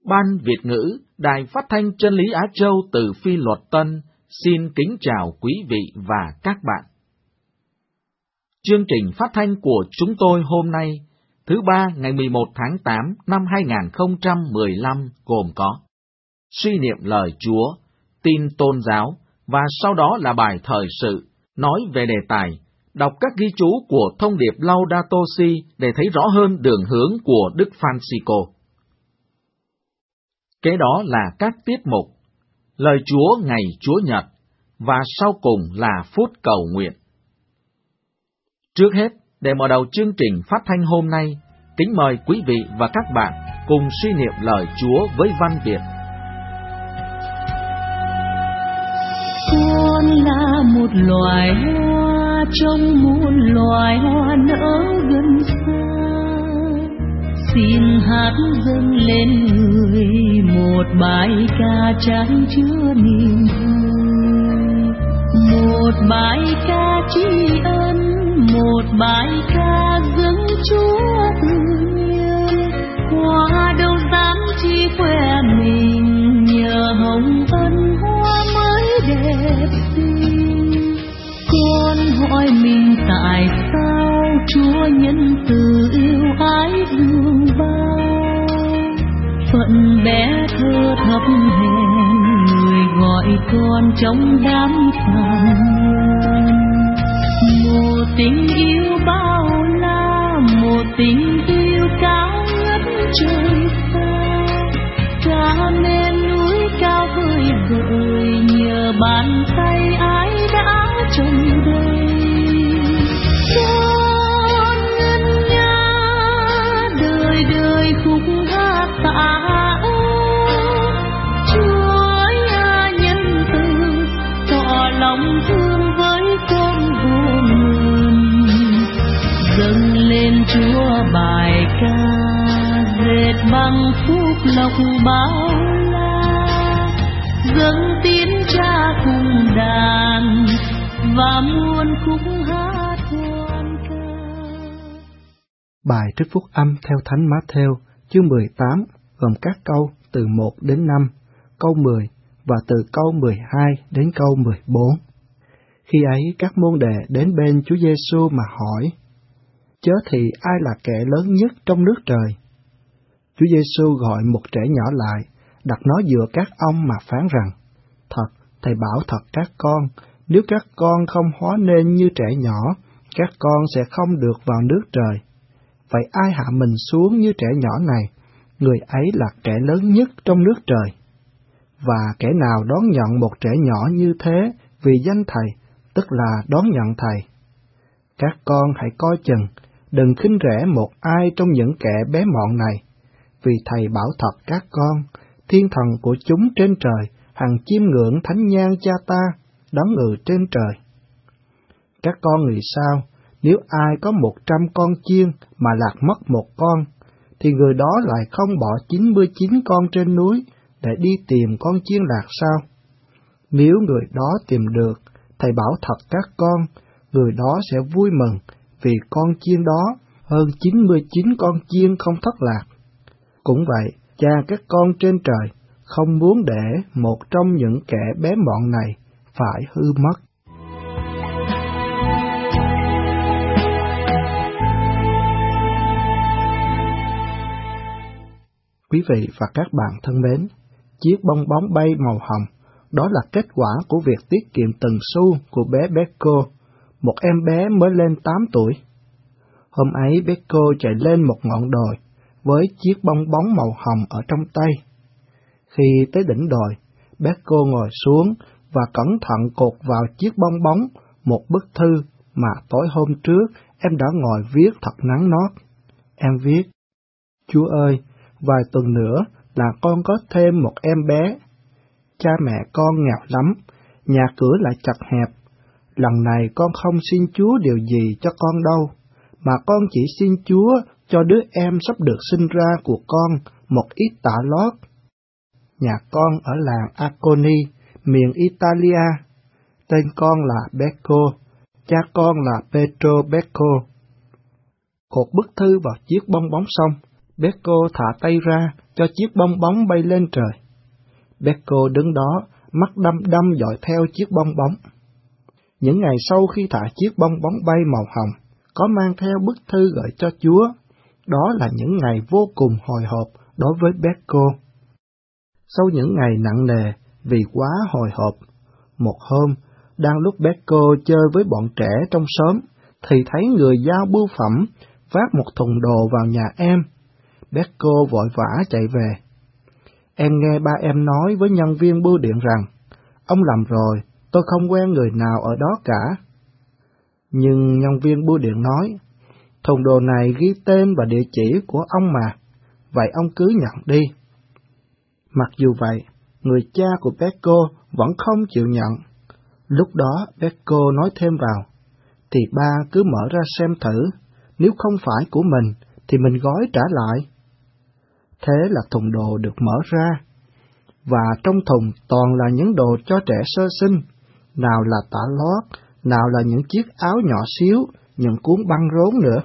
Ban Việt ngữ, Đài Phát thanh Chân lý Á Châu từ Phi Luật Tân xin kính chào quý vị và các bạn. Chương trình phát thanh của chúng tôi hôm nay, thứ Ba ngày 11 tháng 8 năm 2015 gồm có suy niệm lời Chúa, tin tôn giáo, và sau đó là bài thời sự, nói về đề tài, đọc các ghi chú của thông điệp Laudato Si để thấy rõ hơn đường hướng của Đức Francisco. Kế đó là các tiết mục, lời Chúa ngày Chúa Nhật, và sau cùng là phút cầu nguyện. Trước hết, để mở đầu chương trình phát thanh hôm nay, kính mời quý vị và các bạn cùng suy niệm lời Chúa với văn Việt. Con là một loài hoa trong muôn loài hoa nở gần xa, xin hát dâng lên người một bài ca chan chứa niềm vui, một bài ca tri ân, một bài ca dâng Chúa tự nhiên. Hoa đâu dám chi khoe mình, nhờ hồng ân hoa mới đẹp xinh. Con hỏi mình tại sao Chúa nhân từ yêu ái thương bao, phận bé thơ thấp hèn người gọi con trong đám phàm nhân. Một tình yêu bao la, một tình yêu cao ngất trời xa, cả men núi cao vời vợi nhờ bàn tay ai đã trồng đây. Con ngân nga đời đời khúc hát tạ ơn Chúa nhân từ, tỏ lòng thương với con vô ngần. Dâng lên Chúa bài ca dệt bằng phúc lộc bao la, dâng tiếng Cha cùng đàn và muôn khúc hát hoan ca. Bài trích phúc âm theo Thánh Mát-thêu chương 18 gồm các câu từ 1 đến 5, câu 10 và từ câu 12 đến câu 14. Khi ấy các môn đệ đến bên Chúa Giêsu mà hỏi: Chớ thì ai là kẻ lớn nhất trong nước trời? Chúa Giêsu gọi một trẻ nhỏ lại, đặt nó giữa các ông mà phán rằng: Thật, Thầy bảo thật các con, nếu các con không hóa nên như trẻ nhỏ, các con sẽ không được vào nước trời. Vậy ai hạ mình xuống như trẻ nhỏ này, người ấy là kẻ lớn nhất trong nước trời. Và kẻ nào đón nhận một trẻ nhỏ như thế vì danh Thầy, tức là đón nhận Thầy. Các con hãy coi chừng, đừng khinh rẻ một ai trong những kẻ bé mọn này, vì Thầy bảo thật các con, thiên thần của chúng trên trời hằng chiêm ngưỡng thánh nhang Cha ta đấng ngự trên trời. Các con nghĩ sao, nếu ai có 100 con chiên mà lạc mất một con, thì người đó lại không bỏ 99 con trên núi để đi tìm con chiên lạc sao? Nếu người đó tìm được, Thầy bảo thật các con, người đó sẽ vui mừng vì con chiên đó hơn 99 con chiên không thất lạc. Cũng vậy, Cha các con trên trời không muốn để một trong những kẻ bé mọn này phải hư mất. Quý vị và các bạn thân mến, chiếc bong bóng bay màu hồng, đó là kết quả của việc tiết kiệm từng xu của bé Becco, một em bé mới lên 8 tuổi. Hôm ấy Becco chạy lên một ngọn đồi với chiếc bong bóng màu hồng ở trong tay. Khi tới đỉnh đồi, Becco ngồi xuống và cẩn thận cột vào chiếc bong bóng một bức thư mà tối hôm trước em đã ngồi viết thật nắn nót. Em viết: Chúa ơi, vài tuần nữa là con có thêm một em bé. Cha mẹ con nghèo lắm, nhà cửa lại chật hẹp. Lần này con không xin Chúa điều gì cho con đâu, mà con chỉ xin Chúa cho đứa em sắp được sinh ra của con một ít tả lót. Nhà con ở làng Acconi, miền Italia. Tên con là Becco, cha con là Petro Becco. Cột bức thư vào chiếc bong bóng xong, Becco thả tay ra, cho chiếc bong bóng bay lên trời. Becco đứng đó, mắt đăm đăm dõi theo chiếc bong bóng. Những ngày sau khi thả chiếc bong bóng bay màu hồng, có mang theo bức thư gửi cho Chúa. Đó là những ngày vô cùng hồi hộp đối với Becco. Sau những ngày nặng nề vì quá hồi hộp, một hôm, đang lúc Becco chơi với bọn trẻ trong xóm, thì thấy người giao bưu phẩm vác một thùng đồ vào nhà em. Becco vội vã chạy về. Em nghe ba em nói với nhân viên bưu điện rằng, ông lầm rồi, tôi không quen người nào ở đó cả. Nhưng nhân viên bưu điện nói, thùng đồ này ghi tên và địa chỉ của ông mà, vậy ông cứ nhận đi. Mặc dù vậy, người cha của Becco vẫn không chịu nhận. Lúc đó Becco nói thêm vào, thì ba cứ mở ra xem thử, nếu không phải của mình thì mình gói trả lại. Thế là thùng đồ được mở ra, và trong thùng toàn là những đồ cho trẻ sơ sinh, nào là tã lót, nào là những chiếc áo nhỏ xíu, những cuốn băng rốn nữa.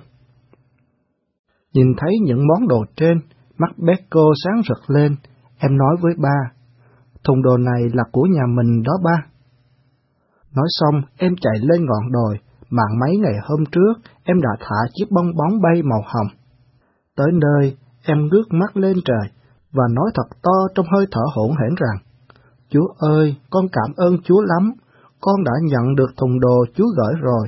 Nhìn thấy những món đồ trên, mắt Becco sáng rực lên, em nói với ba, thùng đồ này là của nhà mình đó ba. Nói xong, em chạy lên ngọn đồi mà mấy ngày hôm trước em đã thả chiếc bong bóng bay màu hồng. Tới nơi, em ngước mắt lên trời và nói thật to trong hơi thở hỗn hển rằng, Chúa ơi, con cảm ơn Chúa lắm, con đã nhận được thùng đồ Chúa gửi rồi.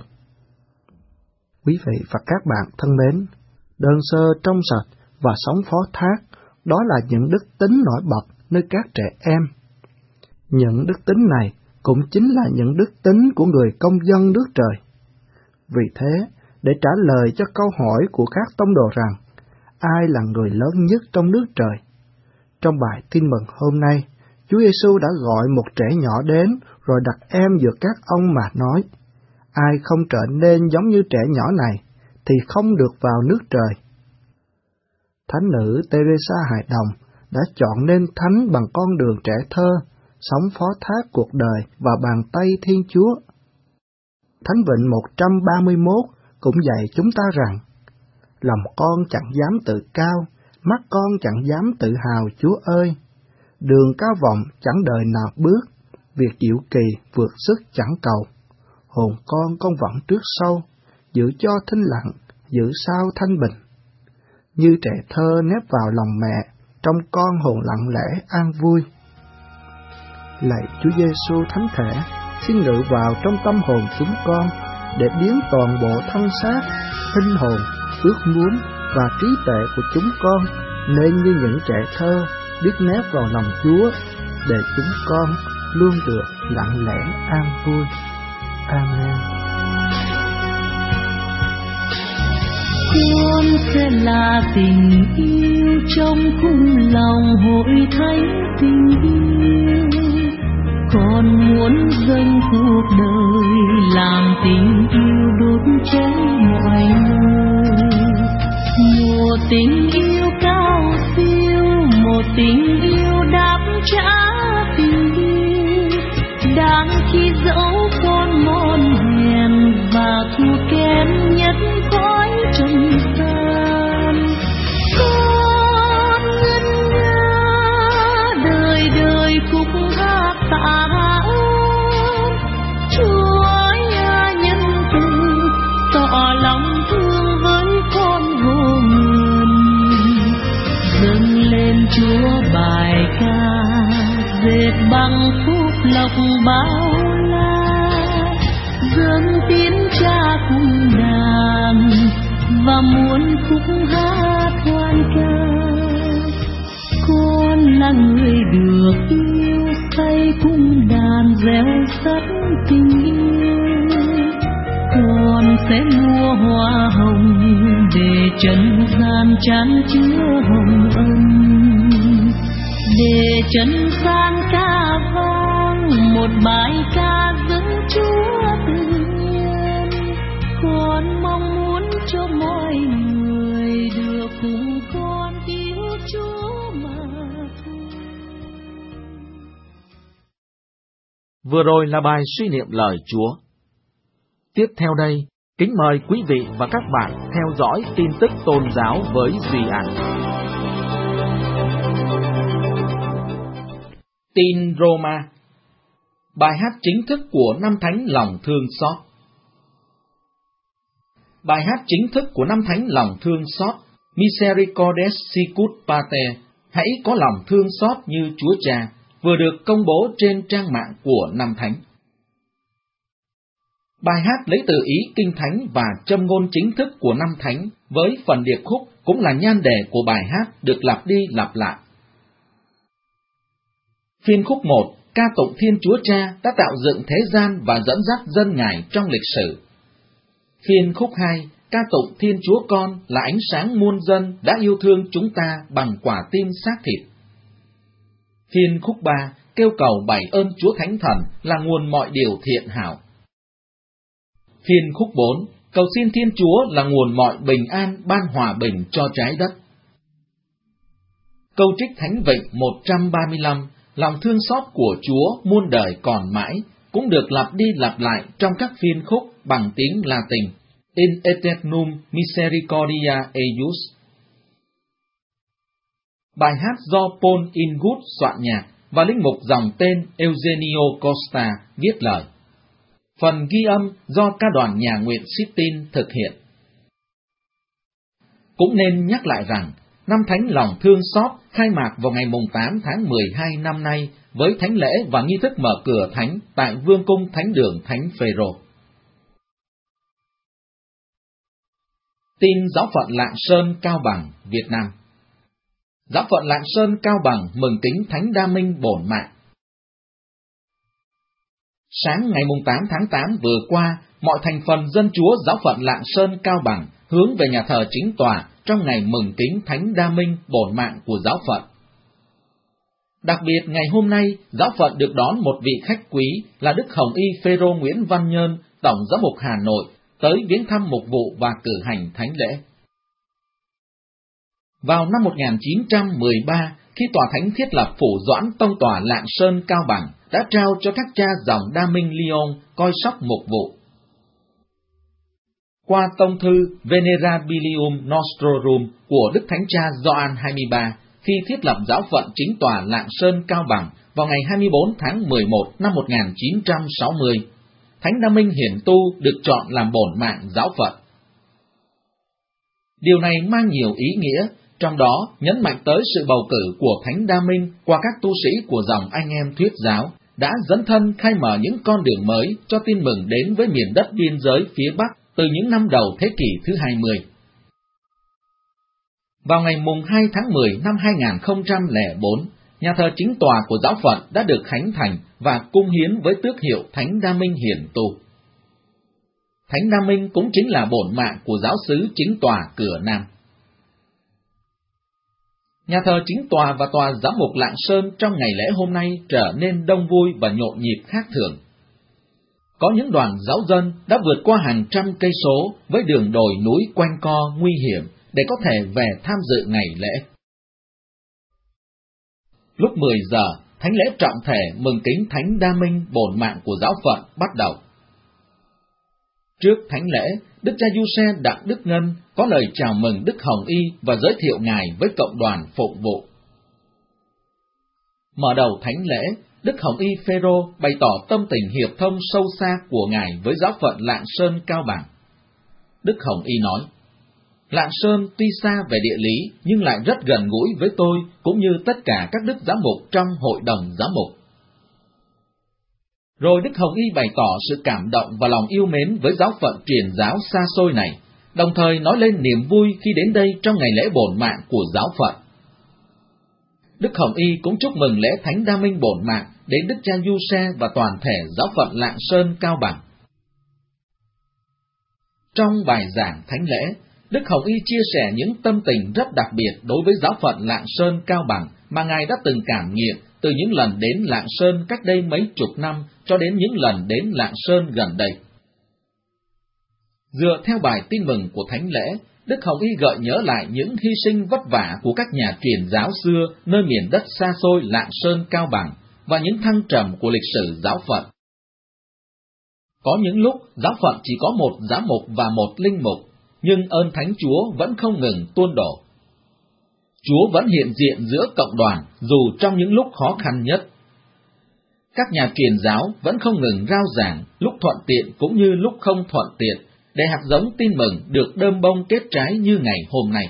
Quý vị và các bạn thân mến, đơn sơ trong sạch và sống phó thác, đó là những đức tính nổi bật nơi các trẻ em. Những đức tính này cũng chính là những đức tính của người công dân nước trời. Vì thế, để trả lời cho câu hỏi của các tông đồ rằng, ai là người lớn nhất trong nước trời? Trong bài tin mừng hôm nay, Chúa Giêsu đã gọi một trẻ nhỏ đến rồi đặt em giữa các ông mà nói, ai không trở nên giống như trẻ nhỏ này thì không được vào nước trời. Thánh nữ Teresa Hài Đồng đã chọn nên thánh bằng con đường trẻ thơ, sống phó thác cuộc đời vào bàn tay Thiên Chúa. Thánh Vịnh 131 cũng dạy chúng ta rằng, lòng con chẳng dám tự cao, mắt con chẳng dám tự hào Chúa ơi. Đường cao vọng chẳng đời nào bước, việc diệu kỳ vượt sức chẳng cầu. Hồn con vẫn trước sau, giữ cho thinh lặng, giữ sao thanh bình. Như trẻ thơ nép vào lòng mẹ, trong con hồn lặng lẽ an vui. Lạy Chúa Giêsu thánh thể, xin ngự vào trong tâm hồn chúng con, để biến toàn bộ thân xác, linh hồn, ước muốn và trí tuệ của chúng con nên như những trẻ thơ biết nép vào lòng Chúa, để chúng con luôn được lặng lẽ an vui. Amen. Con sẽ là tình yêu trong khung lòng hội thánh tình yêu. Con muốn dâng cuộc đời làm tình yêu đốt cháy mọi nơi. Một tình yêu cao siêu, một tình yêu đáp trả tình yêu. Đáng khi dẫu con mòn hèn và thua kém nhất cõi trần gian. Con ngân nga đời đời khúc hát tạ ơn. Chúa nhân từ tỏ lòng thương với con vô ngần. Dâng lên Chúa bài ca dệt bằng phúc lộc bao la. Dâng tiếng cha cùng đàn và muôn khúc hát hoan ca. Con là người được yêu, say cùng đàn reo sắt tình yêu. Con sẽ mua hoa hồng để trần gian chan chứa hồng ân, để trần gian ca vang một bài ca dâng Chúa tự nhiên. Con mong muốn cho mọi người được cùng con yêu Chúa mà thôi. Vừa rồi là bài suy niệm lời Chúa. Tiếp theo đây, kính mời quý vị và các bạn theo dõi tin tức tôn giáo với Duy An. Tin Roma. Bài hát chính thức của năm thánh lòng thương xót. Bài hát chính thức của năm thánh lòng thương xót, Misericordes Sicut Pater, hãy có lòng thương xót như Chúa Cha, vừa được công bố trên trang mạng của năm thánh. Bài hát lấy từ ý kinh thánh và châm ngôn chính thức của năm thánh, với phần điệp khúc cũng là nhan đề của bài hát được lặp đi lặp lại. Phiên khúc 1, ca tụng Thiên Chúa Cha đã tạo dựng thế gian và dẫn dắt dân Ngài trong lịch sử. Phiên khúc 2, ca tụng Thiên Chúa Con là ánh sáng muôn dân đã yêu thương chúng ta bằng quả tim xác thịt. Phiên khúc 3, kêu cầu bày ơn Chúa Thánh Thần là nguồn mọi điều thiện hảo. Phiên khúc 4, cầu xin Thiên Chúa là nguồn mọi bình an ban hòa bình cho trái đất. Câu trích Thánh Vịnh 135, lòng thương xót của Chúa muôn đời còn mãi, cũng được lặp đi lặp lại trong các phiên khúc bằng tiếng Latin, In Eternum Misericordia Eius. Bài hát do Paul Ingood soạn nhạc và linh mục dòng tên Eugenio Costa viết lời. Phần ghi âm do ca đoàn nhà nguyện Sistine thực hiện. Cũng nên nhắc lại rằng, năm thánh lòng thương xót khai mạc vào ngày 8 tháng 12 năm nay với thánh lễ và nghi thức mở cửa thánh tại Vương cung Thánh đường Thánh Phêrô. Tin Giáo phận Lạng Sơn Cao Bằng, Việt Nam. Giáo phận Lạng Sơn Cao Bằng mừng kính Thánh Đa Minh bổn mạng. Sáng ngày 8 tháng 8 vừa qua, mọi thành phần dân Chúa Giáo phận Lạng Sơn Cao Bằng hướng về nhà thờ chính tòa trong ngày mừng kính Thánh Đa Minh bổn mạng của giáo phận. Đặc biệt ngày hôm nay, giáo phận được đón một vị khách quý là Đức Hồng Y Phêrô Nguyễn Văn Nhơn, Tổng Giám mục Hà Nội, tới viếng thăm mục vụ và cử hành thánh lễ. Vào năm 1913, khi tòa thánh thiết lập phủ doãn tông tòa Lạng Sơn Cao Bằng, đã trao cho các cha dòng Đa Minh Lyon coi sóc mục vụ. Qua tông thư Venerabilium Nostrorum của Đức Thánh Cha Gioan 23, khi thiết lập giáo phận chính tòa Lạng Sơn Cao Bằng vào ngày 24 tháng 11 năm 1960, Thánh Đa Minh Hiển Tu được chọn làm bổn mạng giáo phận. Điều này mang nhiều ý nghĩa, trong đó nhấn mạnh tới sự bầu cử của Thánh Đa Minh qua các tu sĩ của dòng anh em Thuyết giáo, đã dấn thân khai mở những con đường mới cho tin mừng đến với miền đất biên giới phía Bắc từ những năm đầu thế kỷ thứ 20. Vào ngày 2 tháng 10 năm 2004, nhà thờ chính tòa của giáo phận đã được khánh thành và cung hiến với tước hiệu Thánh Đa Minh Hiển Tu. Thánh Đa Minh cũng chính là bổn mạng của giáo xứ chính tòa Cửa Nam. Nhà thờ chính tòa và tòa giám mục Lạng Sơn trong ngày lễ hôm nay trở nên đông vui và nhộn nhịp khác thường. Có những đoàn giáo dân đã vượt qua hàng trăm cây số với đường đồi núi quanh co nguy hiểm để có thể về tham dự ngày lễ. Lúc 10 giờ, thánh lễ trọng thể mừng kính Thánh Đa Minh bổn mạng của giáo phận bắt đầu. Trước thánh lễ, Đức cha Giuse Đặng Đức Ngân có lời chào mừng Đức Hồng Y và giới thiệu Ngài với cộng đoàn phụng vụ. Mở đầu thánh lễ, Đức Hồng Y Phêrô bày tỏ tâm tình hiệp thông sâu xa của Ngài với giáo phận Lạng Sơn Cao Bằng. Đức Hồng Y nói, Lạng Sơn tuy xa về địa lý nhưng lại rất gần gũi với tôi cũng như tất cả các đức giám mục trong hội đồng giám mục. Rồi Đức Hồng Y bày tỏ sự cảm động và lòng yêu mến với giáo phận truyền giáo xa xôi này, đồng thời nói lên niềm vui khi đến đây trong ngày lễ bổn mạng của giáo phận. Đức Hồng Y cũng chúc mừng lễ Thánh Đa Minh bổn mạng đến Đức cha Giuse và toàn thể giáo phận Lạng Sơn Cao Bằng. Trong bài giảng thánh lễ, Đức Hồng Y chia sẻ những tâm tình rất đặc biệt đối với giáo phận Lạng Sơn Cao Bằng mà Ngài đã từng cảm nghiệm từ những lần đến Lạng Sơn cách đây mấy chục năm cho đến những lần đến Lạng Sơn gần đây. Dựa theo bài tin mừng của thánh lễ, Đức Hồng Y gợi nhớ lại những hy sinh vất vả của các nhà truyền giáo xưa nơi miền đất xa xôi Lạng Sơn Cao Bằng và những thăng trầm của lịch sử giáo phận. Có những lúc giáo phận chỉ có một giám mục và một linh mục, nhưng ơn Thánh Chúa vẫn không ngừng tuôn đổ. Chúa vẫn hiện diện giữa cộng đoàn dù trong những lúc khó khăn nhất. Các nhà truyền giáo vẫn không ngừng rao giảng, lúc thuận tiện cũng như lúc không thuận tiện, để hạt giống tin mừng được đơm bông kết trái như ngày hôm nay.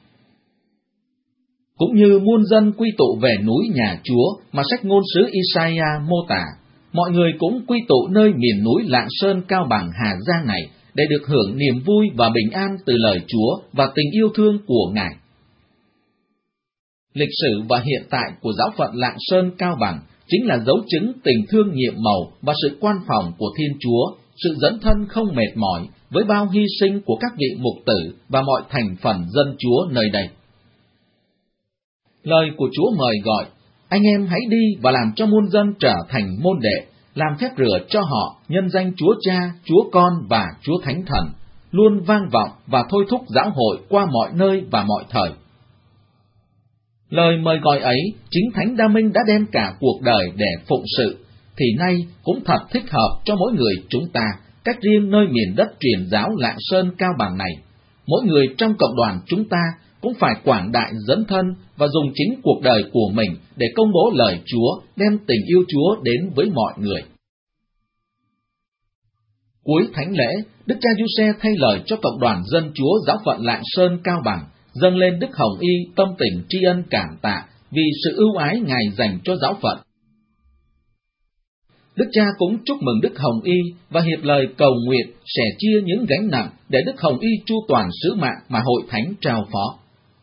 Cũng như muôn dân quy tụ về núi nhà Chúa mà sách ngôn sứ Isaiah mô tả, mọi người cũng quy tụ nơi miền núi Lạng Sơn Cao Bằng Hà Giang này để được hưởng niềm vui và bình an từ lời Chúa và tình yêu thương của Ngài. Lịch sử và hiện tại của giáo phận Lạng Sơn Cao Bằng chính là dấu chứng tình thương nhiệm màu và sự quan phòng của Thiên Chúa, sự dấn thân không mệt mỏi với bao hy sinh của các vị mục tử và mọi thành phần dân Chúa nơi đây. Lời của Chúa mời gọi, anh em hãy đi và làm cho muôn dân trở thành môn đệ, làm phép rửa cho họ nhân danh Chúa Cha, Chúa Con và Chúa Thánh Thần, luôn vang vọng và thôi thúc giáo hội qua mọi nơi và mọi thời. Lời mời gọi ấy, chính Thánh Đa Minh đã đem cả cuộc đời để phụng sự, thì nay cũng thật thích hợp cho mỗi người chúng ta, cách riêng nơi miền đất truyền giáo Lạng Sơn Cao Bằng này. Mỗi người trong cộng đoàn chúng ta cũng phải quảng đại dấn thân và dùng chính cuộc đời của mình để công bố lời Chúa, đem tình yêu Chúa đến với mọi người. Cuối thánh lễ, Đức cha Giuse thay lời cho cộng đoàn dân Chúa giáo phận Lạng Sơn Cao Bằng, dâng lên Đức Hồng Y tâm tình tri ân cảm tạ vì sự ưu ái Ngài dành cho giáo phận. Đức cha cũng chúc mừng Đức Hồng Y và hiệp lời cầu nguyện sẻ chia những gánh nặng để Đức Hồng Y chu toàn sứ mạng mà hội thánh trao phó.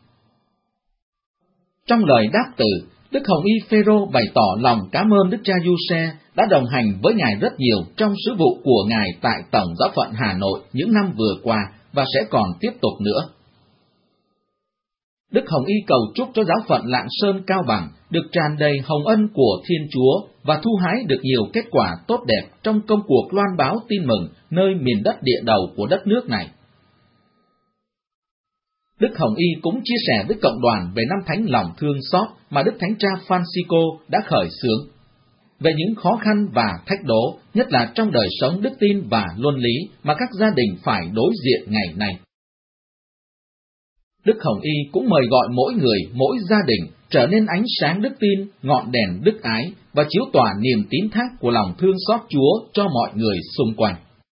Trong lời đáp từ, Đức Hồng Y Phêrô bày tỏ lòng cảm ơn Đức cha Giuse đã đồng hành với Ngài rất nhiều trong sứ vụ của Ngài tại Tổng giáo phận Hà Nội những năm vừa qua và sẽ còn tiếp tục nữa. Đức Hồng Y cầu chúc cho giáo phận Lạng Sơn Cao Bằng được tràn đầy hồng ân của Thiên Chúa và thu hái được nhiều kết quả tốt đẹp trong công cuộc loan báo tin mừng nơi miền đất địa đầu của đất nước này. Đức Hồng Y cũng chia sẻ với cộng đoàn về năm thánh lòng thương xót mà Đức Thánh Cha Francisco đã khởi xướng, về những khó khăn và thách đố, nhất là trong đời sống đức tin và luân lý mà các gia đình phải đối diện ngày nay. Đức Hồng Y cũng mời gọi mỗi người, mỗi gia đình trở nên ánh sáng đức tin, ngọn đèn đức ái và chiếu tỏa niềm tín thác của lòng thương xót Chúa cho mọi người xung quanh.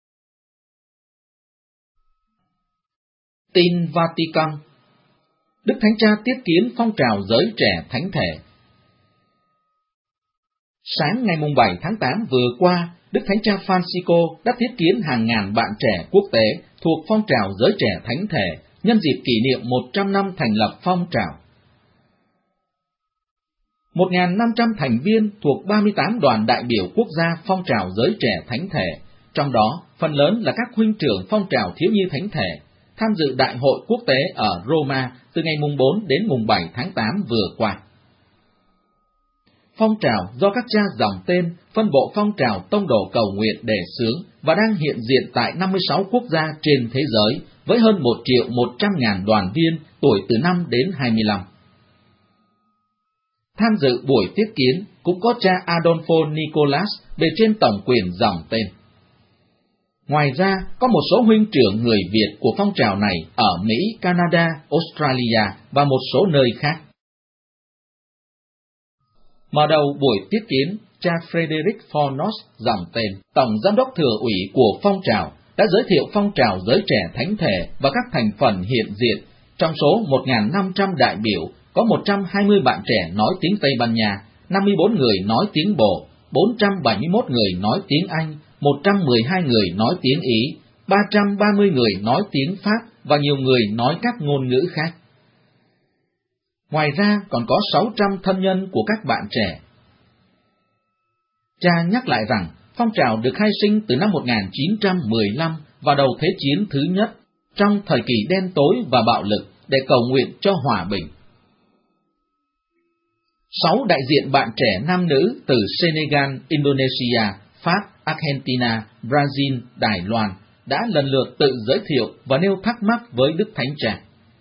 Tin Vatican. Đức Thánh Cha tiếp kiến phong trào giới trẻ thánh thể. Sáng ngày 7 tháng 8 vừa qua, Đức Thánh Cha Francisco đã tiếp kiến hàng ngàn bạn trẻ quốc tế thuộc phong trào giới trẻ thánh thể nhân dịp kỷ niệm 100 năm thành lập phong trào. 1.500 thành viên thuộc 38 đoàn đại biểu quốc gia phong trào giới trẻ thánh thể, trong đó phần lớn là các huynh trưởng phong trào thiếu nhi thánh thể, tham dự đại hội quốc tế ở Roma từ ngày 4 đến 7 tháng 8 vừa qua. Phong trào do các cha dòng tên phân bộ phong trào tông đồ cầu nguyện đề xướng và đang hiện diện tại 56 quốc gia trên thế giới với hơn 1.100.000 đoàn viên tuổi từ 5 đến 25. Tham dự buổi tiếp kiến cũng có cha Adolfo Nicolas bề trên tổng quyền dòng tên. Ngoài ra, có một số huynh trưởng người Việt của phong trào này ở Mỹ, Canada, Australia và một số nơi khác. Mở đầu buổi tiếp kiến, cha Frederick Fornos dòng tên, tổng giám đốc thừa ủy của phong trào, đã giới thiệu phong trào giới trẻ thánh thể và các thành phần hiện diện. Trong số 1.500 đại biểu, có 120 bạn trẻ nói tiếng Tây Ban Nha, 54 người nói tiếng Bồ, 471 người nói tiếng Anh, 112 người nói tiếng Ý, 330 người nói tiếng Pháp và nhiều người nói các ngôn ngữ khác. Ngoài ra còn có 600 thân nhân của các bạn trẻ. Cha nhắc lại rằng, phong trào được khai sinh từ năm 1915 vào đầu Thế chiến thứ nhất, trong thời kỳ đen tối và bạo lực để cầu nguyện cho hòa bình. 6 đại diện bạn trẻ nam nữ từ Senegal, Indonesia, Pháp, Argentina, Brazil, Đài Loan đã lần lượt tự giới thiệu và nêu thắc mắc với Đức Thánh Cha.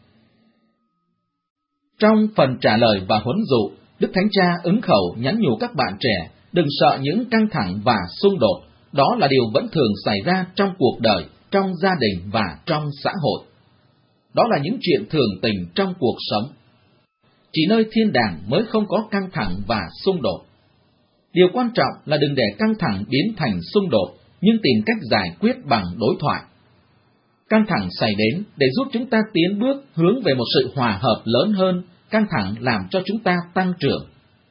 Trong phần trả lời và huấn dụ, Đức Thánh Cha ứng khẩu nhắn nhủ các bạn trẻ đừng sợ những căng thẳng và xung đột, đó là điều vẫn thường xảy ra trong cuộc đời, trong gia đình và trong xã hội. Đó là những chuyện thường tình trong cuộc sống. Chỉ nơi thiên đàng mới không có căng thẳng và xung đột. Điều quan trọng là đừng để căng thẳng biến thành xung đột, nhưng tìm cách giải quyết bằng đối thoại. Căng thẳng xảy đến để giúp chúng ta tiến bước hướng về một sự hòa hợp lớn hơn, căng thẳng làm cho chúng ta tăng trưởng.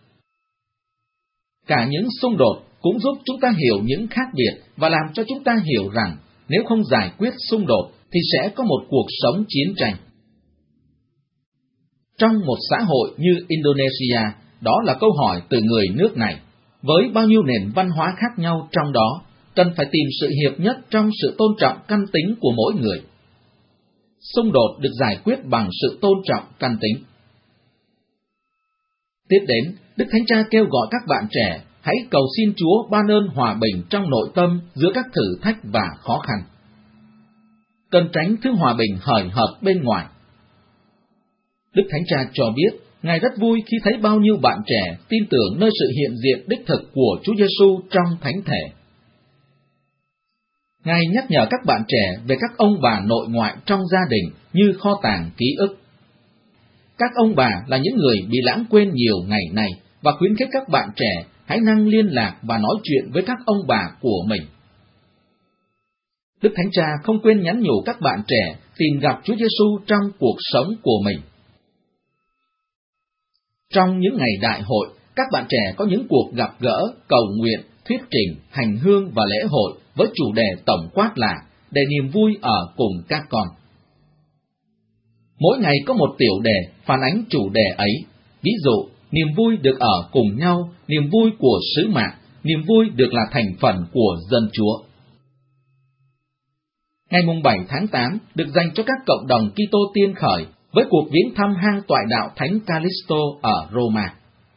Cả những xung đột cũng giúp chúng ta hiểu những khác biệt và làm cho chúng ta hiểu rằng nếu không giải quyết xung đột thì sẽ có một cuộc sống chiến tranh. Trong một xã hội như Indonesia, đó là câu hỏi từ người nước này, với bao nhiêu nền văn hóa khác nhau trong đó, cần phải tìm sự hiệp nhất trong sự tôn trọng căn tính của mỗi người. Xung đột được giải quyết bằng sự tôn trọng căn tính. Tiếp đến, Đức Thánh Cha kêu gọi các bạn trẻ hãy cầu xin Chúa ban ơn hòa bình trong nội tâm giữa các thử thách và khó khăn. Cần tránh thứ hòa bình hời hợt bên ngoài. Đức Thánh Cha cho biết, Ngài rất vui khi thấy bao nhiêu bạn trẻ tin tưởng nơi sự hiện diện đích thực của Chúa Giêsu trong thánh thể. Ngài nhắc nhở các bạn trẻ về các ông bà nội ngoại trong gia đình như kho tàng ký ức. Các ông bà là những người bị lãng quên nhiều ngày nay và khuyến khích các bạn trẻ hãy năng liên lạc và nói chuyện với các ông bà của mình. Đức Thánh Cha không quên nhắn nhủ các bạn trẻ tìm gặp Chúa Giêsu trong cuộc sống của mình. Trong những ngày đại hội, các bạn trẻ có những cuộc gặp gỡ, cầu nguyện, thuyết trình, hành hương và lễ hội với chủ đề tổng quát là để niềm vui ở cùng các con. Mỗi ngày có một tiểu đề phản ánh chủ đề ấy, ví dụ niềm vui được ở cùng nhau, niềm vui của sứ mạng, niềm vui được là thành phần của dân Chúa. Ngày 7 tháng 8 được dành cho các cộng đồng Kitô tiên khởi với cuộc viếng thăm hang toại đạo Thánh Callisto ở Roma.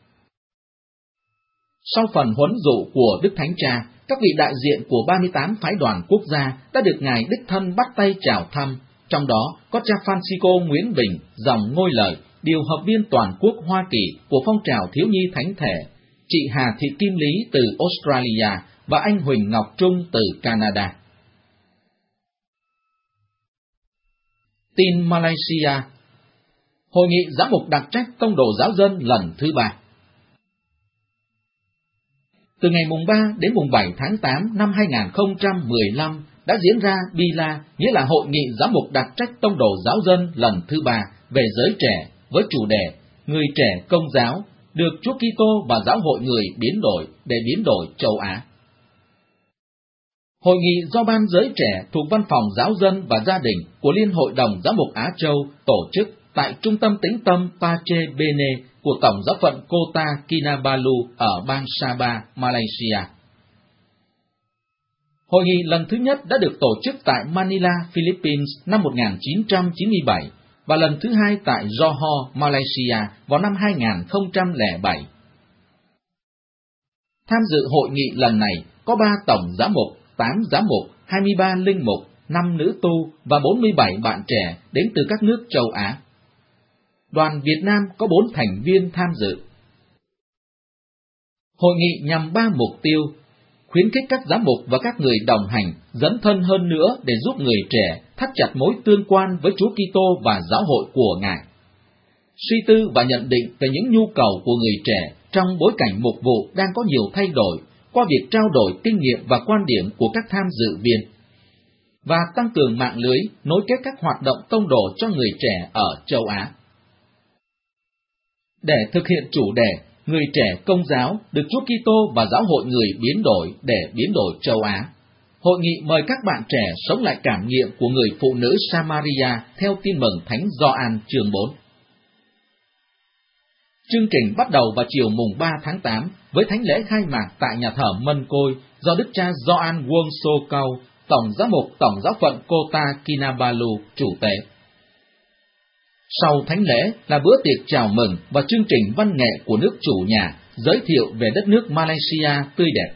Sau phần huấn dụ của Đức Thánh Cha, các vị đại diện của 38 phái đoàn quốc gia đã được Ngài đích thân bắt tay chào thăm, trong đó có cha Francisco Nguyễn Bình, dòng Ngôi Lời, điều hợp viên toàn quốc Hoa Kỳ của phong trào thiếu nhi thánh thể, chị Hà Thị Kim Lý từ Australia và anh Huỳnh Ngọc Trung từ Canada. Tin Malaysia. Hội nghị giám mục đặc trách tông đồ giáo dân lần thứ 3. Từ ngày 3 đến 7 tháng 8 năm 2015 đã diễn ra BILA, nghĩa là Hội nghị giám mục đặc trách tông đồ giáo dân lần thứ 3 về giới trẻ với chủ đề Người trẻ Công giáo, được Chúa Kitô và giáo hội người biến đổi để biến đổi châu Á. Hội nghị do Ban Giới Trẻ thuộc Văn phòng Giáo dân và Gia đình của Liên hội đồng Giám mục Á Châu tổ chức tại Trung tâm Tĩnh tâm Pace Bene của Tổng giáo phận Kota Kinabalu ở bang Sabah, Malaysia. Hội nghị lần thứ nhất đã được tổ chức tại Manila, Philippines năm 1997 và lần thứ hai tại Johor, Malaysia vào năm 2007. Tham dự hội nghị lần này có 3 tổng giám mục, 8 giám mục, 23 linh mục, 5 nữ tu và 47 bạn trẻ đến từ các nước châu Á. Đoàn Việt Nam có 4 thành viên tham dự. Hội nghị nhằm 3 mục tiêu: khuyến khích các giám mục và các người đồng hành dấn thân hơn nữa để giúp người trẻ thắt chặt mối tương quan với Chúa Kitô và giáo hội của Ngài. Suy tư và nhận định về những nhu cầu của người trẻ trong bối cảnh mục vụ đang có nhiều thay đổi qua việc trao đổi kinh nghiệm và quan điểm của các tham dự viên, và tăng cường mạng lưới nối kết các hoạt động tông đồ cho người trẻ ở châu Á. Để thực hiện chủ đề Người trẻ Công giáo, được Chúa Kitô và giáo hội người biến đổi để biến đổi châu Á, hội nghị mời các bạn trẻ sống lại cảm nghiệm của người phụ nữ Samaria theo tin mừng Thánh Gioan chương 4. Chương trình bắt đầu vào chiều 3 tháng 8 với thánh lễ khai mạc tại nhà thờ Mân Côi do Đức cha Gioan Wong So Cao, Tổng giám mục Tổng giáo phận Kota Kinabalu chủ tế. Sau thánh lễ là bữa tiệc chào mừng và chương trình văn nghệ của nước chủ nhà giới thiệu về đất nước Malaysia tươi đẹp.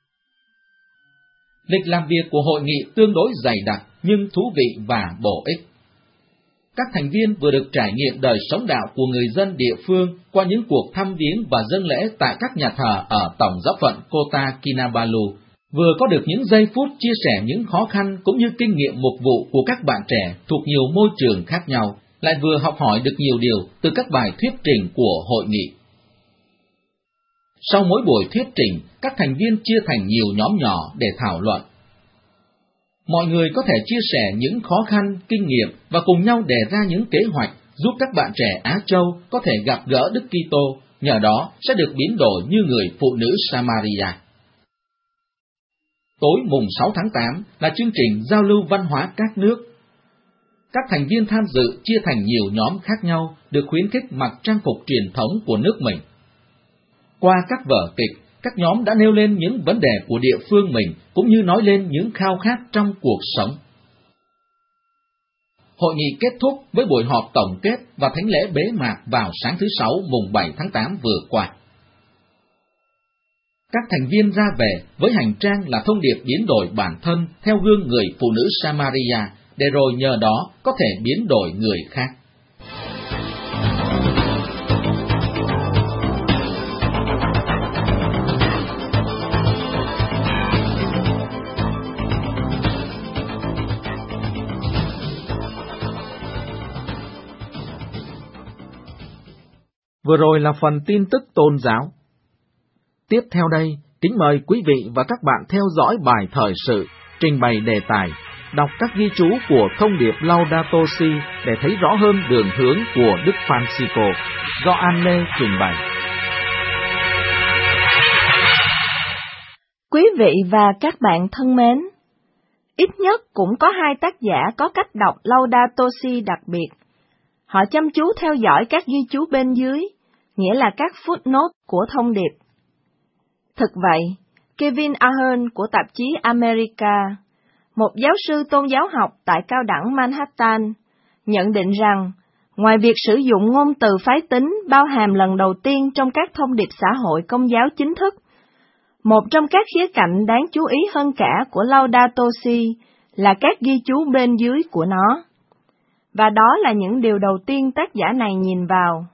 Lịch làm việc của hội nghị tương đối dày đặc nhưng thú vị và bổ ích. Các thành viên vừa được trải nghiệm đời sống đạo của người dân địa phương qua những cuộc thăm viếng và dâng lễ tại các nhà thờ ở Tổng giáo phận Kota Kinabalu, vừa có được những giây phút chia sẻ những khó khăn cũng như kinh nghiệm mục vụ của các bạn trẻ thuộc nhiều môi trường khác nhau, lại vừa học hỏi được nhiều điều từ các bài thuyết trình của hội nghị. Sau mỗi buổi thuyết trình, các thành viên chia thành nhiều nhóm nhỏ để thảo luận. Mọi người có thể chia sẻ những khó khăn, kinh nghiệm và cùng nhau đề ra những kế hoạch giúp các bạn trẻ Á Châu có thể gặp gỡ Đức Kitô, nhờ đó sẽ được biến đổi như người phụ nữ Samaria. Tối mùng 6 tháng 8 là chương trình giao lưu văn hóa các nước. Các thành viên tham dự chia thành nhiều nhóm khác nhau, được khuyến khích mặc trang phục truyền thống của nước mình. Qua các vở kịch, các nhóm đã nêu lên những vấn đề của địa phương mình, cũng như nói lên những khao khát trong cuộc sống. Hội nghị kết thúc với buổi họp tổng kết và thánh lễ bế mạc vào sáng thứ Sáu mùng 7 tháng 8 vừa qua. Các thành viên ra về với hành trang là thông điệp biến đổi bản thân theo gương người phụ nữ Samaria, để rồi nhờ đó có thể biến đổi người khác. Vừa rồi là phần tin tức tôn giáo. Tiếp theo đây, kính mời quý vị và các bạn theo dõi bài thời sự trình bày đề tài đọc các ghi chú của thông điệp Laudato Si để thấy rõ hơn đường hướng của Đức Francisco, do An Lê trình bày. Quý vị và các bạn thân mến, ít nhất cũng có 2 tác giả có cách đọc Laudato Si đặc biệt. Họ chăm chú theo dõi các ghi chú bên dưới, nghĩa là các footnote của thông điệp. Thực vậy, Kevin Ahern của tạp chí America, một giáo sư tôn giáo học tại cao đẳng Manhattan, nhận định rằng, ngoài việc sử dụng ngôn từ phái tính bao hàm lần đầu tiên trong các thông điệp xã hội công giáo chính thức, một trong các khía cạnh đáng chú ý hơn cả của Laudato Si là các ghi chú bên dưới của nó. Và đó là những điều đầu tiên tác giả này nhìn vào.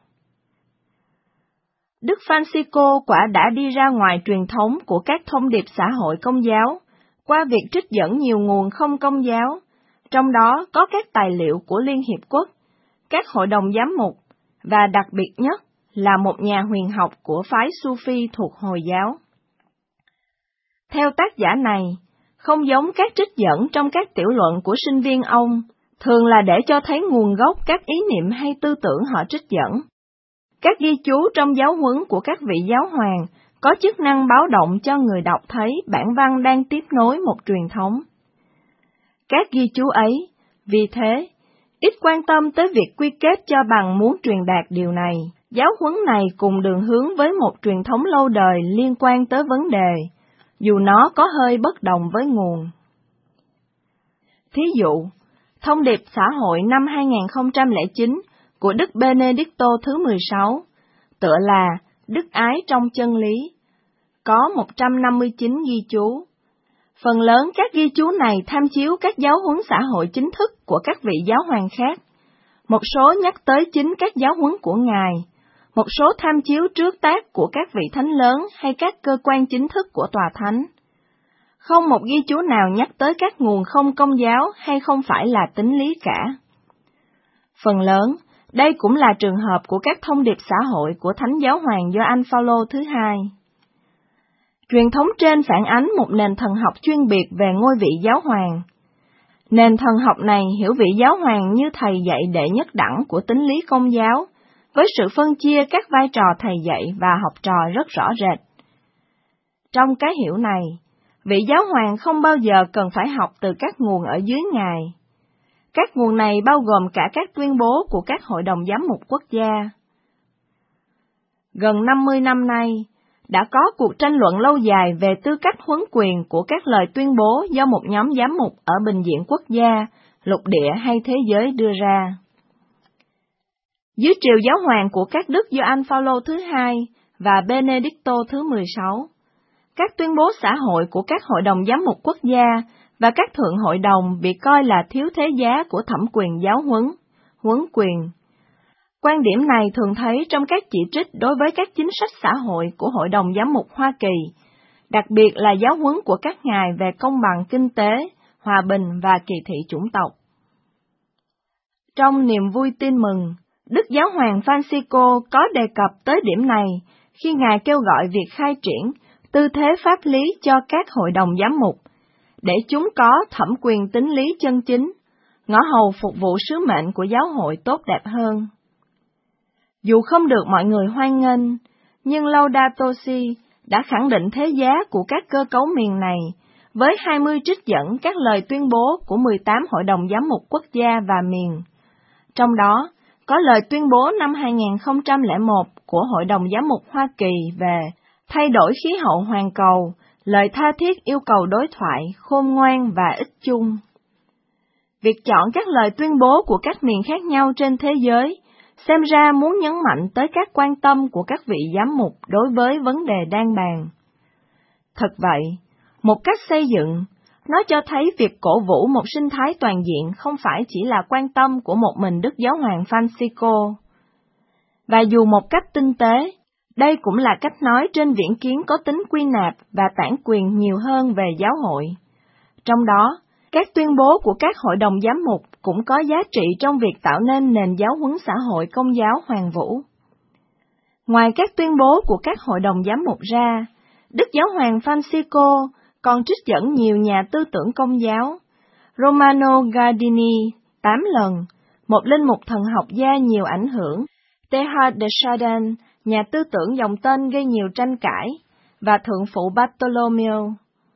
Đức Francisco quả đã đi ra ngoài truyền thống của các thông điệp xã hội công giáo qua việc trích dẫn nhiều nguồn không công giáo, trong đó có các tài liệu của Liên Hiệp Quốc, các hội đồng giám mục, và đặc biệt nhất là một nhà huyền học của phái Sufi thuộc Hồi giáo. Theo tác giả này, không giống các trích dẫn trong các tiểu luận của sinh viên ông, thường là để cho thấy nguồn gốc các ý niệm hay tư tưởng họ trích dẫn. Các ghi chú trong giáo huấn của các vị giáo hoàng có chức năng báo động cho người đọc thấy bản văn đang tiếp nối một truyền thống. Các ghi chú ấy, vì thế, ít quan tâm tới việc quy kết cho bằng muốn truyền đạt điều này. Giáo huấn này cùng đường hướng với một truyền thống lâu đời liên quan tới vấn đề, dù nó có hơi bất đồng với nguồn. Thí dụ, thông điệp xã hội năm 2009 của Đức Benedicto thứ 16, tựa là Đức Ái trong chân lý, có 159 ghi chú. Phần lớn các ghi chú này tham chiếu các giáo huấn xã hội chính thức của các vị giáo hoàng khác. Một số nhắc tới chính các giáo huấn của Ngài, một số tham chiếu trước tác của các vị thánh lớn hay các cơ quan chính thức của tòa thánh. Không một ghi chú nào nhắc tới các nguồn không công giáo hay không phải là tín lý cả. Phần lớn, đây cũng là trường hợp của các thông điệp xã hội của Thánh Giáo hoàng Gioan Phaolô thứ hai. Truyền thống trên phản ánh một nền thần học chuyên biệt về ngôi vị giáo hoàng. Nền thần học này hiểu vị giáo hoàng như thầy dạy đệ nhất đẳng của tín lý công giáo, với sự phân chia các vai trò thầy dạy và học trò rất rõ rệt. Trong cái hiểu này, vị giáo hoàng không bao giờ cần phải học từ các nguồn ở dưới Ngài. Các nguồn này bao gồm cả các tuyên bố của các hội đồng giám mục quốc gia. Gần 50 năm nay, đã có cuộc tranh luận lâu dài về tư cách huấn quyền của các lời tuyên bố do một nhóm giám mục ở bình diện quốc gia, lục địa hay thế giới đưa ra. Dưới triều giáo hoàng của các đức Gioan Phaolô thứ hai và Benedicto thứ 16, các tuyên bố xã hội của các hội đồng giám mục quốc gia và các thượng hội đồng bị coi là thiếu thế giá của thẩm quyền giáo huấn quyền. Quan điểm này thường thấy trong các chỉ trích đối với các chính sách xã hội của Hội đồng Giám mục Hoa Kỳ, đặc biệt là giáo huấn của các ngài về công bằng kinh tế, hòa bình và kỳ thị chủng tộc. Trong niềm vui tin mừng, Đức Giáo hoàng Francisco có đề cập tới điểm này khi Ngài kêu gọi việc khai triển tư thế pháp lý cho các hội đồng giám mục, để chúng có thẩm quyền tín lý chân chính, ngõ hầu phục vụ sứ mệnh của giáo hội tốt đẹp hơn. Dù không được mọi người hoan nghênh, nhưng Laudato Si đã khẳng định thế giá của các cơ cấu miền này với 20 trích dẫn các lời tuyên bố của 18 hội đồng giám mục quốc gia và miền. Trong đó, có lời tuyên bố năm 2001 của Hội đồng Giám mục Hoa Kỳ về thay đổi khí hậu hoàn cầu, lời tha thiết yêu cầu đối thoại, khôn ngoan và ích chung. Việc chọn các lời tuyên bố của các miền khác nhau trên thế giới xem ra muốn nhấn mạnh tới các quan tâm của các vị giám mục đối với vấn đề đang bàn. Thật vậy, một cách xây dựng, nó cho thấy việc cổ vũ một sinh thái toàn diện không phải chỉ là quan tâm của một mình Đức Giáo hoàng Francisco. Và dù một cách tinh tế, đây cũng là cách nói trên viễn kiến có tính quy nạp và bản quyền nhiều hơn về giáo hội. Trong đó, các tuyên bố của các hội đồng giám mục cũng có giá trị trong việc tạo nên nền giáo huấn xã hội công giáo hoàn vũ. Ngoài các tuyên bố của các hội đồng giám mục ra, Đức Giáo hoàng Francisco còn trích dẫn nhiều nhà tư tưởng công giáo, Romano Guardini 8 lần, một linh mục thần học gia nhiều ảnh hưởng, Teilhard de Chardin, nhà tư tưởng dòng tên gây nhiều tranh cãi, và thượng phụ Bartolomeo.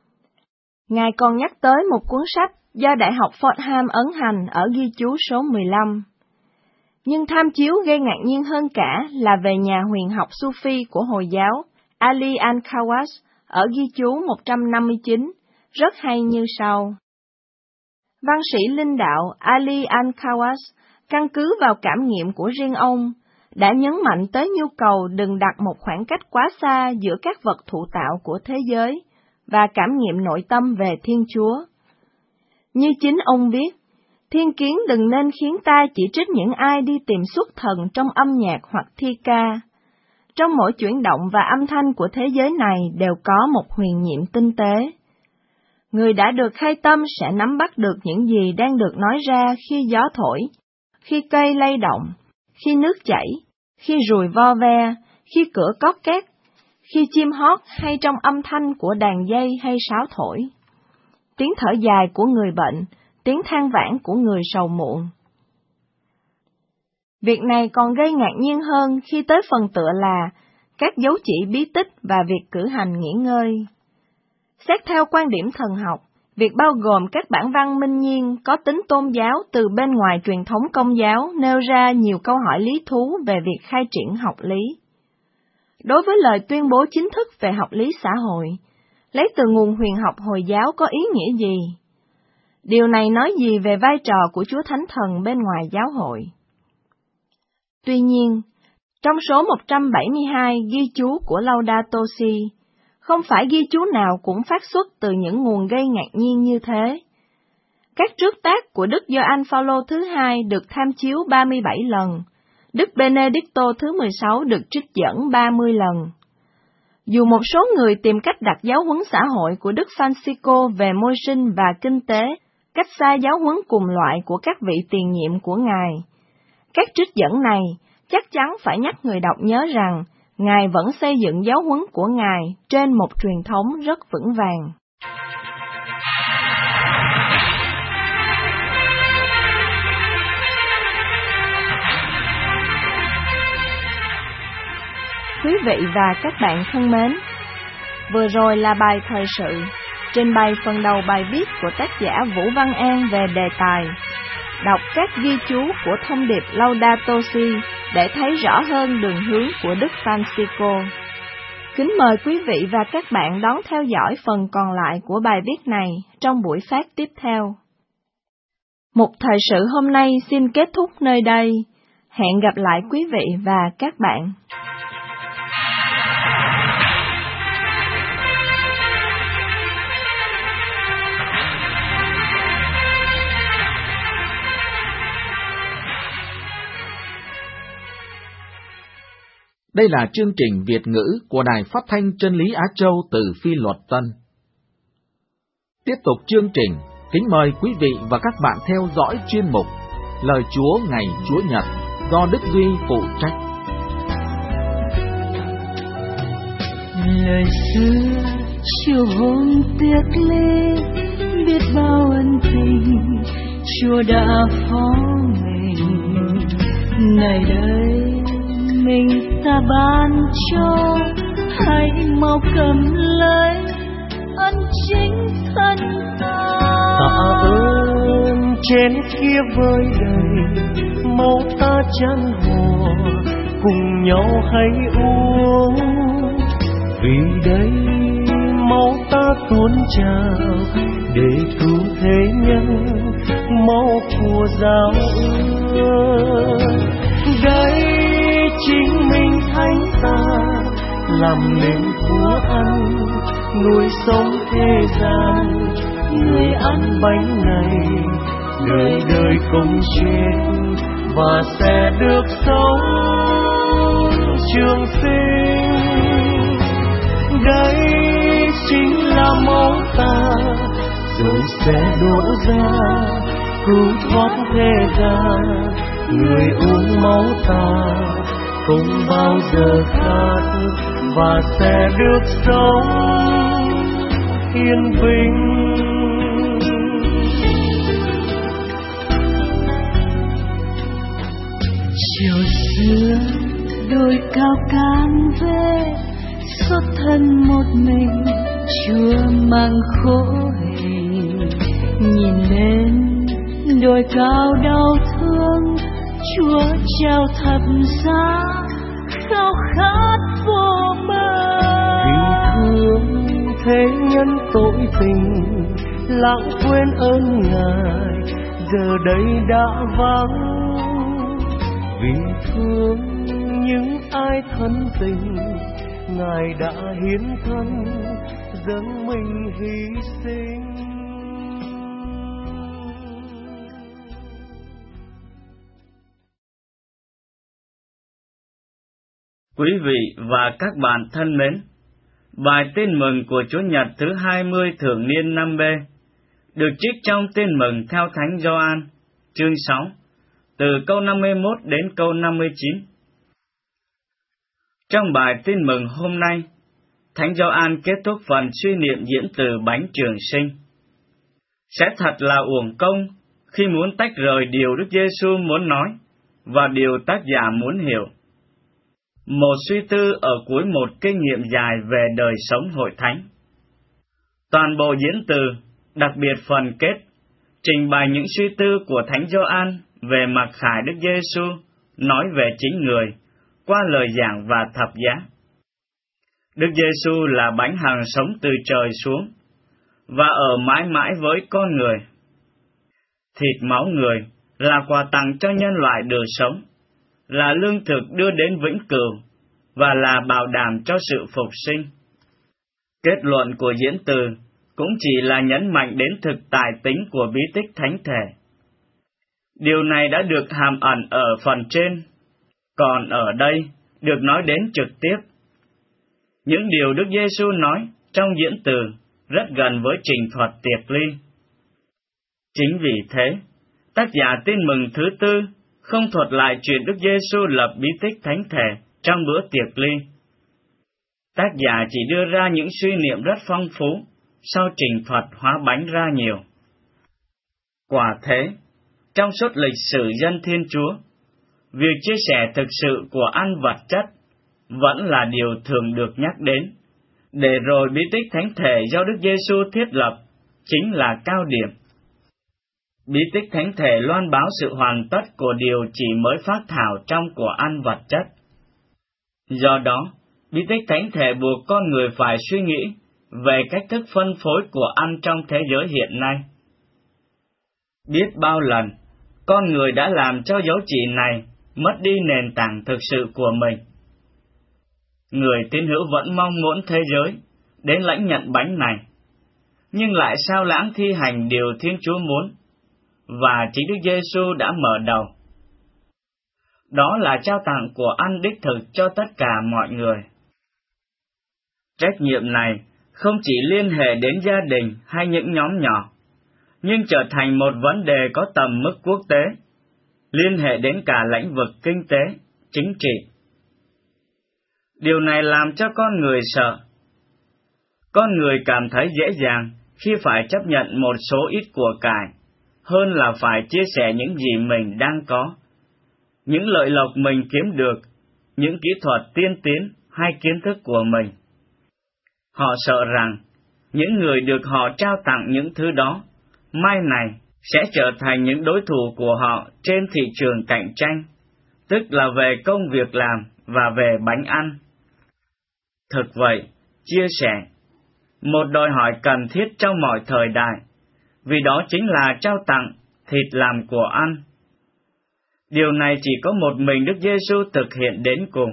Ngài còn nhắc tới một cuốn sách do Đại học Fordham ấn hành ở ghi chú số 15. Nhưng tham chiếu gây ngạc nhiên hơn cả là về nhà huyền học Sufi của Hồi giáo, Ali al-Khawass, ở ghi chú 159, rất hay như sau. Văn sĩ linh đạo Ali al-Khawass, căn cứ vào cảm nghiệm của riêng ông, đã nhấn mạnh tới nhu cầu đừng đặt một khoảng cách quá xa giữa các vật thụ tạo của thế giới và cảm nghiệm nội tâm về Thiên Chúa. Như chính ông viết, thiên kiến đừng nên khiến ta chỉ trích những ai đi tìm xuất thần trong âm nhạc hoặc thi ca. Trong mỗi chuyển động và âm thanh của thế giới này đều có một huyền nhiệm tinh tế. Người đã được khai tâm sẽ nắm bắt được những gì đang được nói ra khi gió thổi, khi cây lay động, khi nước chảy, khi ruồi vo ve, khi cửa cót két, khi chim hót hay trong âm thanh của đàn dây hay sáo thổi. Tiếng thở dài của người bệnh, tiếng than vãn của người sầu muộn. Việc này còn gây ngạc nhiên hơn khi tới phần tựa là các dấu chỉ bí tích và việc cử hành nghỉ ngơi. Xét theo quan điểm thần học, việc bao gồm các bản văn minh nhiên có tính tôn giáo từ bên ngoài truyền thống công giáo nêu ra nhiều câu hỏi lý thú về việc khai triển học lý. Đối với lời tuyên bố chính thức về học lý xã hội, lấy từ nguồn huyền học Hồi giáo có ý nghĩa gì? Điều này nói gì về vai trò của Chúa Thánh Thần bên ngoài giáo hội? Tuy nhiên, trong số 172 ghi chú của Laudato Si, không phải ghi chú nào cũng phát xuất từ những nguồn gây ngạc nhiên như thế. Các trước tác của Đức Gioan Phaolô thứ hai được tham chiếu 37 lần, Đức Benedicto thứ 16 được trích dẫn 30 lần. Dù một số người tìm cách đặt giáo huấn xã hội của Đức Francisco về môi sinh và kinh tế, cách xa giáo huấn cùng loại của các vị tiền nhiệm của Ngài, các trích dẫn này chắc chắn phải nhắc người đọc nhớ rằng Ngài vẫn xây dựng giáo huấn của Ngài trên một truyền thống rất vững vàng. Quý vị và các bạn thân mến, vừa rồi là bài thời sự, trình bày phần đầu bài viết của tác giả Vũ Văn An về đề tài đọc các ghi chú của thông điệp Laudato Si để thấy rõ hơn đường hướng của Đức Francisco. Kính mời quý vị và các bạn đón theo dõi phần còn lại của bài viết này trong buổi phát tiếp theo. Mục thời sự hôm nay xin kết thúc nơi đây. Hẹn gặp lại quý vị và các bạn. Đây là chương trình Việt ngữ của Đài Phát thanh Chân lý Á Châu từ Phi Luật Tân. Tiếp tục chương trình, kính mời quý vị và các bạn theo dõi chuyên mục Lời Chúa ngày Chúa Nhật do Đức Duy phụ trách. Lời xưa chiều hôm tiếc ly, biết bao ân tình Chúa đã phó mình. Này đây mình ta ban cho, hãy mau cầm lấy ân chính thân ta. Tạ ơn trên kia vơi đầy, máu ta chan hòa cùng nhau hãy uống. Vì đây máu ta tuôn trào để cứu thế nhân, máu của giao ước. Đây chính mình thánh ta làm nên của ăn, nuôi sống thế gian. Người ăn bánh này đời đời không chết, và sẽ được sống trường sinh. Đây chính là máu ta rồi sẽ đổ ra cứu thoát thế gian. Người uống máu ta không bao giờ khát, và sẽ được sống yên bình. Chiều xưa đôi cao can về, xuất thân một mình Chúa mang khổ hình. Nhìn lên đôi cao đau thương, Chúa trao thập giá khao khát vô bờ. Vì thương thế nhân tội tình, lãng quên ơn Ngài giờ đây đã vắng. Vì thương những ai thân tình, Ngài đã hiến thân dâng mình hy sinh. Quý vị và các bạn thân mến, bài tin mừng của Chúa Nhật thứ 20 thường niên năm B được trích trong tin mừng theo Thánh Gioan, chương 6, từ câu 51 đến câu 59. Trong bài tin mừng hôm nay, Thánh Gioan kết thúc phần suy niệm diễn từ bánh trường sinh. Sẽ thật là uổng công khi muốn tách rời điều Đức Giêsu muốn nói và điều tác giả muốn hiểu. Một suy tư ở cuối một kinh nghiệm dài về đời sống hội thánh. Toàn bộ diễn từ, đặc biệt phần kết, trình bày những suy tư của Thánh Gioan về mặc khải Đức Giêsu, nói về chính người, qua lời giảng và thập giá. Đức Giêsu là bánh hằng sống từ trời xuống, và ở mãi mãi với con người. Thịt máu người là quà tặng cho nhân loại đời sống, là lương thực đưa đến vĩnh cửu, và là bảo đảm cho sự phục sinh. Kết luận của diễn từ cũng chỉ là nhấn mạnh đến thực tại tính của bí tích thánh thể. Điều này đã được hàm ẩn ở phần trên, còn ở đây được nói đến trực tiếp. Những điều Đức Giêsu nói trong diễn từ rất gần với trình thuật tiệc ly. Chính vì thế, tác giả tin mừng thứ tư không thuật lại chuyện Đức Giêsu lập bí tích thánh thể trong bữa tiệc ly. Tác giả chỉ đưa ra những suy niệm rất phong phú sau trình thuật hóa bánh ra nhiều. Quả thế, trong suốt lịch sử dân Thiên Chúa, việc chia sẻ thực sự của ăn vật chất vẫn là điều thường được nhắc đến, để rồi bí tích thánh thể do Đức Giêsu thiết lập chính là cao điểm. Bí tích thánh thể loan báo sự hoàn tất của điều chỉ mới phát thảo trong của ăn vật chất. Do đó, bí tích thánh thể buộc con người phải suy nghĩ về cách thức phân phối của ăn trong thế giới hiện nay. Biết bao lần, con người đã làm cho dấu chỉ này mất đi nền tảng thực sự của mình. Người tín hữu vẫn mong muốn thế giới đến lãnh nhận bánh này, nhưng lại sao lãng thi hành điều Thiên Chúa muốn, và chính Đức Giêsu đã mở đầu. Đó là trao tặng của ăn đích thực cho tất cả mọi người. Trách nhiệm này không chỉ liên hệ đến gia đình hay những nhóm nhỏ, nhưng trở thành một vấn đề có tầm mức quốc tế, liên hệ đến cả lĩnh vực kinh tế, chính trị. Điều này làm cho con người sợ Con người cảm thấy dễ dàng khi phải chấp nhận một số ít của cải, hơn là phải chia sẻ những gì mình đang có. Những lợi lộc mình kiếm được, những kỹ thuật tiên tiến hay kiến thức của mình. Họ sợ rằng, những người được họ trao tặng những thứ đó, mai này sẽ trở thành những đối thủ của họ trên thị trường cạnh tranh, tức là về công việc làm và về bánh ăn. Thực vậy, chia sẻ, một đòi hỏi cần thiết trong mọi thời đại, vì đó chính là trao tặng thịt làm của ăn. Điều này chỉ có một mình Đức Giêsu thực hiện đến cùng.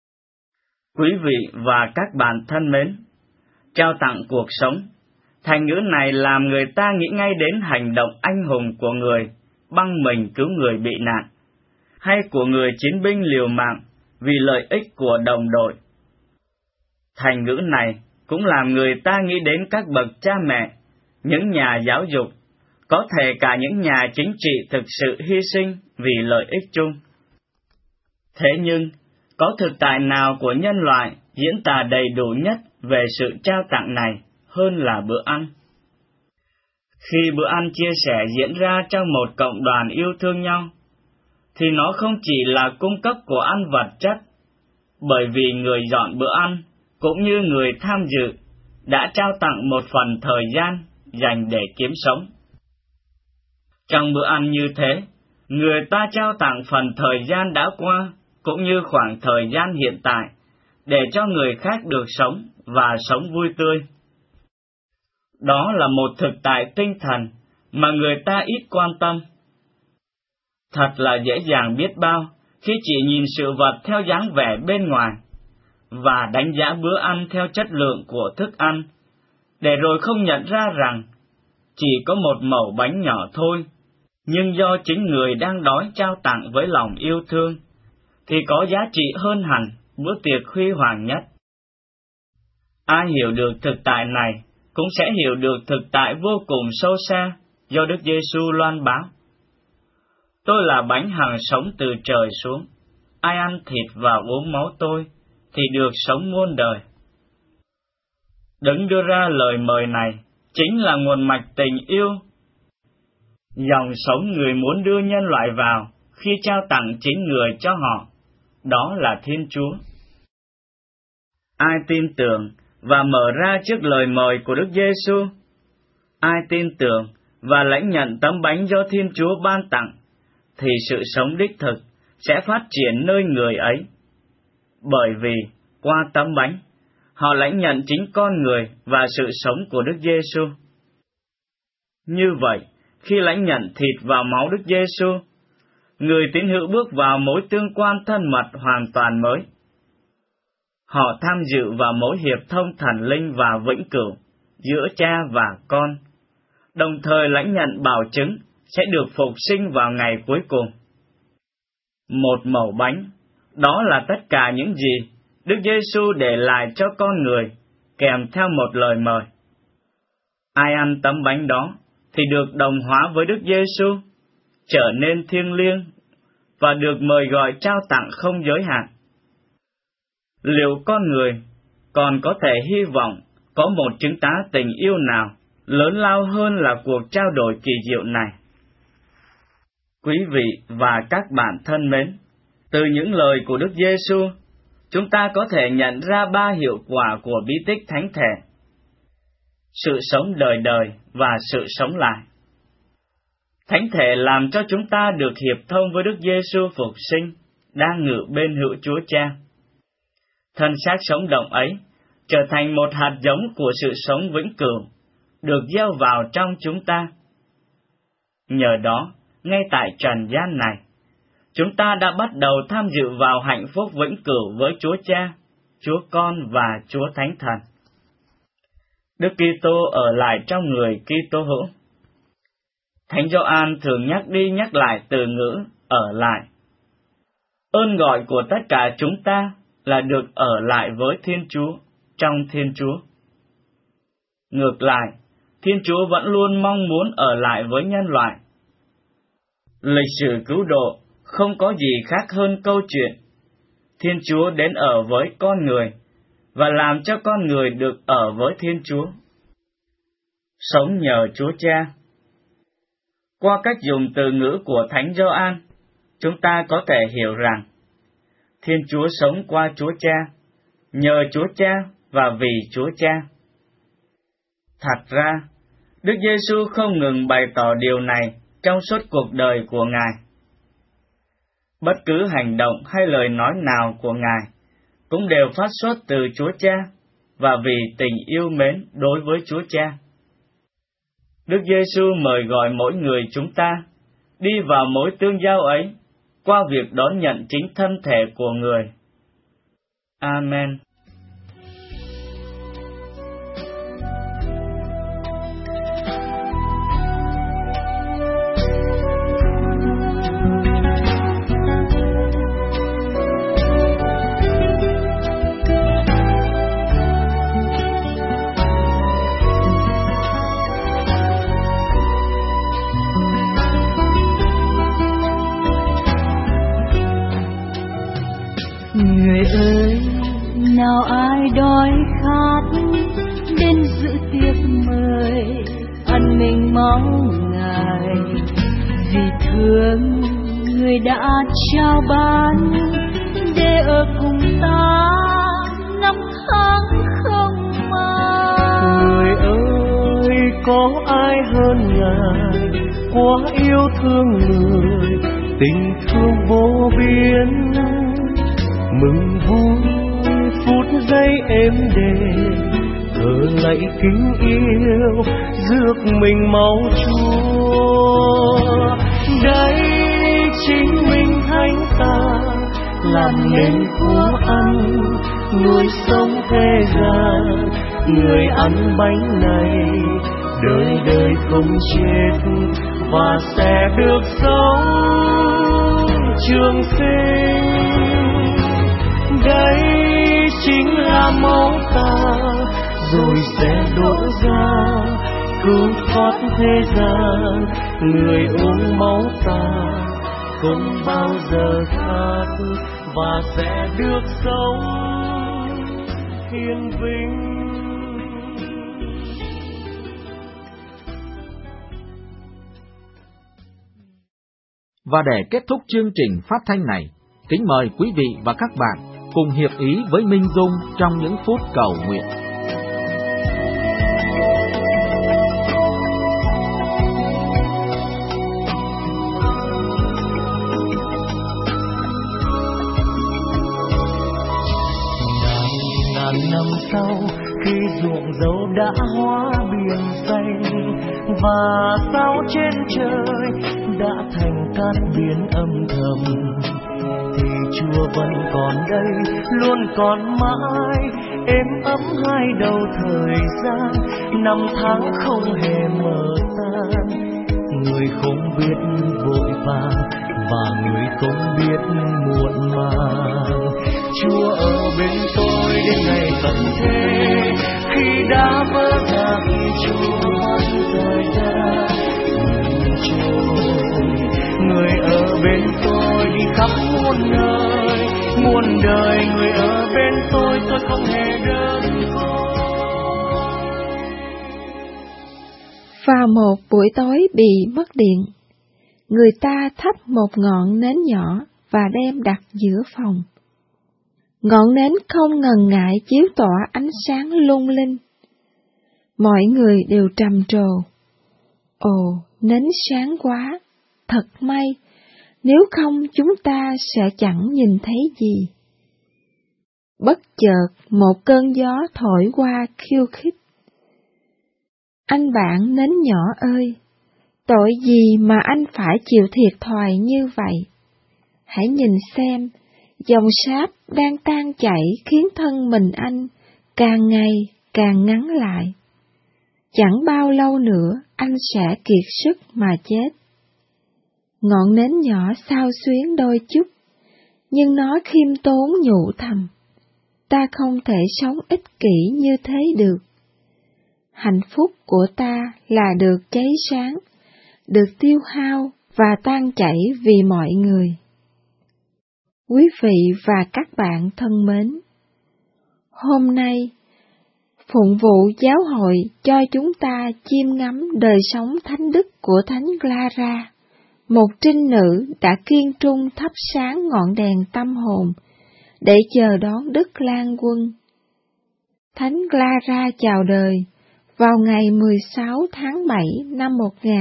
Quý vị và các bạn thân mến, trao tặng cuộc sống, thành ngữ này làm người ta nghĩ ngay đến hành động anh hùng của người băng mình cứu người bị nạn, hay của người chiến binh liều mạng vì lợi ích của đồng đội. Thành ngữ này cũng làm người ta nghĩ đến các bậc cha mẹ, những nhà giáo dục, có thể cả những nhà chính trị thực sự hy sinh vì lợi ích chung. Thế nhưng, có thực tại nào của nhân loại diễn tả đầy đủ nhất về sự trao tặng này hơn là bữa ăn? Khi bữa ăn chia sẻ diễn ra trong một cộng đoàn yêu thương nhau, thì nó không chỉ là cung cấp của ăn vật chất, bởi vì người dọn bữa ăn, cũng như người tham dự, đã trao tặng một phần thời gian dành để kiếm sống. Trong bữa ăn như thế, người ta trao tặng phần thời gian đã qua, cũng như khoảng thời gian hiện tại, để cho người khác được sống và sống vui tươi. Đó là một thực tại tinh thần mà người ta ít quan tâm. Thật là dễ dàng biết bao khi chỉ nhìn sự vật theo dáng vẻ bên ngoài, và đánh giá bữa ăn theo chất lượng của thức ăn, để rồi không nhận ra rằng chỉ có một mẩu bánh nhỏ thôi, nhưng do chính người đang đói trao tặng với lòng yêu thương, thì có giá trị hơn hẳn bữa tiệc huy hoàng nhất. Ai hiểu được thực tại này cũng sẽ hiểu được thực tại vô cùng sâu xa do Đức Giêsu loan báo. Tôi là bánh hằng sống từ trời xuống, ai ăn thịt và uống máu tôi thì được sống muôn đời. Đấng đưa ra lời mời này chính là nguồn mạch tình yêu, dòng sống người muốn đưa nhân loại vào khi trao tặng chính người cho họ, đó là Thiên Chúa. Ai tin tưởng và mở ra trước lời mời của Đức Giêsu, ai tin tưởng và lãnh nhận tấm bánh do Thiên Chúa ban tặng, thì sự sống đích thực sẽ phát triển nơi người ấy. Bởi vì qua tấm bánh, họ lãnh nhận chính con người và sự sống của Đức Giêsu. Như vậy, khi lãnh nhận thịt và máu Đức Giêsu, người tín hữu bước vào mối tương quan thân mật hoàn toàn mới. Họ tham dự vào mối hiệp thông thần linh và vĩnh cửu giữa cha và con, đồng thời lãnh nhận bảo chứng sẽ được phục sinh vào ngày cuối cùng. Một mẩu bánh, đó là tất cả những gì Đức Giêsu để lại cho con người, kèm theo một lời mời. Ai ăn tấm bánh đó thì được đồng hóa với Đức Giêsu, trở nên thiêng liêng và được mời gọi trao tặng không giới hạn. Liệu con người còn có thể hy vọng có một chứng tá tình yêu nào lớn lao hơn là cuộc trao đổi kỳ diệu này? Quý vị và các bạn thân mến, từ những lời của Đức Giêsu, chúng ta có thể nhận ra 3 hiệu quả của bí tích thánh thể: sự sống đời đời và sự sống lại. Thánh thể làm cho chúng ta được hiệp thông với Đức Giêsu phục sinh, đang ngự bên hữu Chúa Cha. Thân xác sống động ấy trở thành một hạt giống của sự sống vĩnh cửu, được gieo vào trong chúng ta. Nhờ đó, ngay tại trần gian này, chúng ta đã bắt đầu tham dự vào hạnh phúc vĩnh cửu với Chúa Cha, Chúa Con và Chúa Thánh Thần. Đức Kitô ở lại trong người Kitô hữu. Thánh Gioan thường nhắc đi nhắc lại từ ngữ ở lại. Ơn gọi của tất cả chúng ta là được ở lại với Thiên Chúa, trong Thiên Chúa. Ngược lại, Thiên Chúa vẫn luôn mong muốn ở lại với nhân loại. Lịch sử cứu độ không có gì khác hơn câu chuyện Thiên Chúa đến ở với con người và làm cho con người được ở với Thiên Chúa. Sống nhờ Chúa Cha. Qua cách dùng từ ngữ của Thánh Gioan, chúng ta có thể hiểu rằng Thiên Chúa sống qua Chúa Cha, nhờ Chúa Cha và vì Chúa Cha. Thật ra, Đức Giêsu không ngừng bày tỏ điều này trong suốt cuộc đời của Ngài. Bất cứ hành động hay lời nói nào của Ngài cũng đều phát xuất từ Chúa Cha và vì tình yêu mến đối với Chúa Cha. Đức Giêsu mời gọi mỗi người chúng ta đi vào mối tương giao ấy qua việc đón nhận chính thân thể của người. Amen. Người ơi, nào ai đói khát đến dự tiệc mời, ăn mình máu Ngài. Vì thương Người đã trao ban để ở cùng ta năm tháng không màng. Người ơi, có ai hơn Ngài quá yêu thương người, tình thương vô biên. Mừng vui phút giây êm đềm, thờ lạy kính yêu, rước mình máu Chúa. Đây chính mình Thánh ta, làm nên của ăn nuôi sống thế gian. Người ăn bánh này đời đời không chết và sẽ được sống trường sinh. Đây chính là máu ta, rồi sẽ đổ ra cứu thoát thế gian. Người uống máu ta không bao giờ khát và sẽ được sống hiền vinh. Và để kết thúc chương trình phát thanh này, kính mời quý vị và các bạn cùng hiệp ý với Minh Dung trong những phút cầu nguyện. Ngàn năm sau, khi ruộng dâu đã hóa biển xanh và sao trên trời đã thành cát biển âm thầm, thì Chúa vẫn còn đây, luôn còn mãi, êm ấm hai đầu thời gian. Năm tháng không hề mờ tan, người không biết vội vàng và người không biết muộn màng. Chúa ở bên tôi đến ngày tận thế, khi đã vỡ lạc Chúa thời gian trôi. Người ở bên tôi đi khắp muôn nơi, muôn đời người ở bên tôi không hề đơn côi. Vào một buổi tối bị mất điện, người ta thắp một ngọn nến nhỏ và đem đặt giữa phòng. Ngọn nến không ngần ngại chiếu tỏa ánh sáng lung linh. Mọi người đều trầm trồ. Ồ, nến sáng quá, thật may, nếu không chúng ta sẽ chẳng nhìn thấy gì. Bất chợt một cơn gió thổi qua khiêu khích. Anh bạn nến nhỏ ơi, tội gì mà anh phải chịu thiệt thòi như vậy? Hãy nhìn xem, dòng sáp đang tan chảy khiến thân mình anh càng ngày càng ngắn lại. Chẳng bao lâu nữa anh sẽ kiệt sức mà chết. Ngọn nến nhỏ xao xuyến đôi chút, nhưng nó khiêm tốn nhủ thầm, ta không thể sống ích kỷ như thế được. Hạnh phúc của ta là được cháy sáng, được tiêu hao và tan chảy vì mọi người. Quý vị và các bạn thân mến, Hôm nay, phụng vụ giáo hội cho chúng ta chiêm ngắm đời sống thánh đức của Thánh Clara, một trinh nữ đã kiên trung thắp sáng ngọn đèn tâm hồn để chờ đón Đức Lan Quân. Thánh Clara chào đời vào ngày 16 tháng 7 năm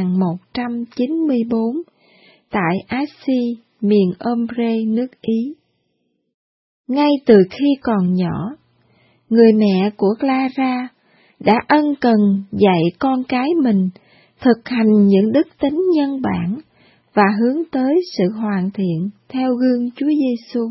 1194 tại Assisi, miền Ombre, nước Ý. Ngay từ khi còn nhỏ, người mẹ của Clara đã ân cần dạy con cái mình thực hành những đức tính nhân bản và hướng tới sự hoàn thiện theo gương Chúa Giêsu.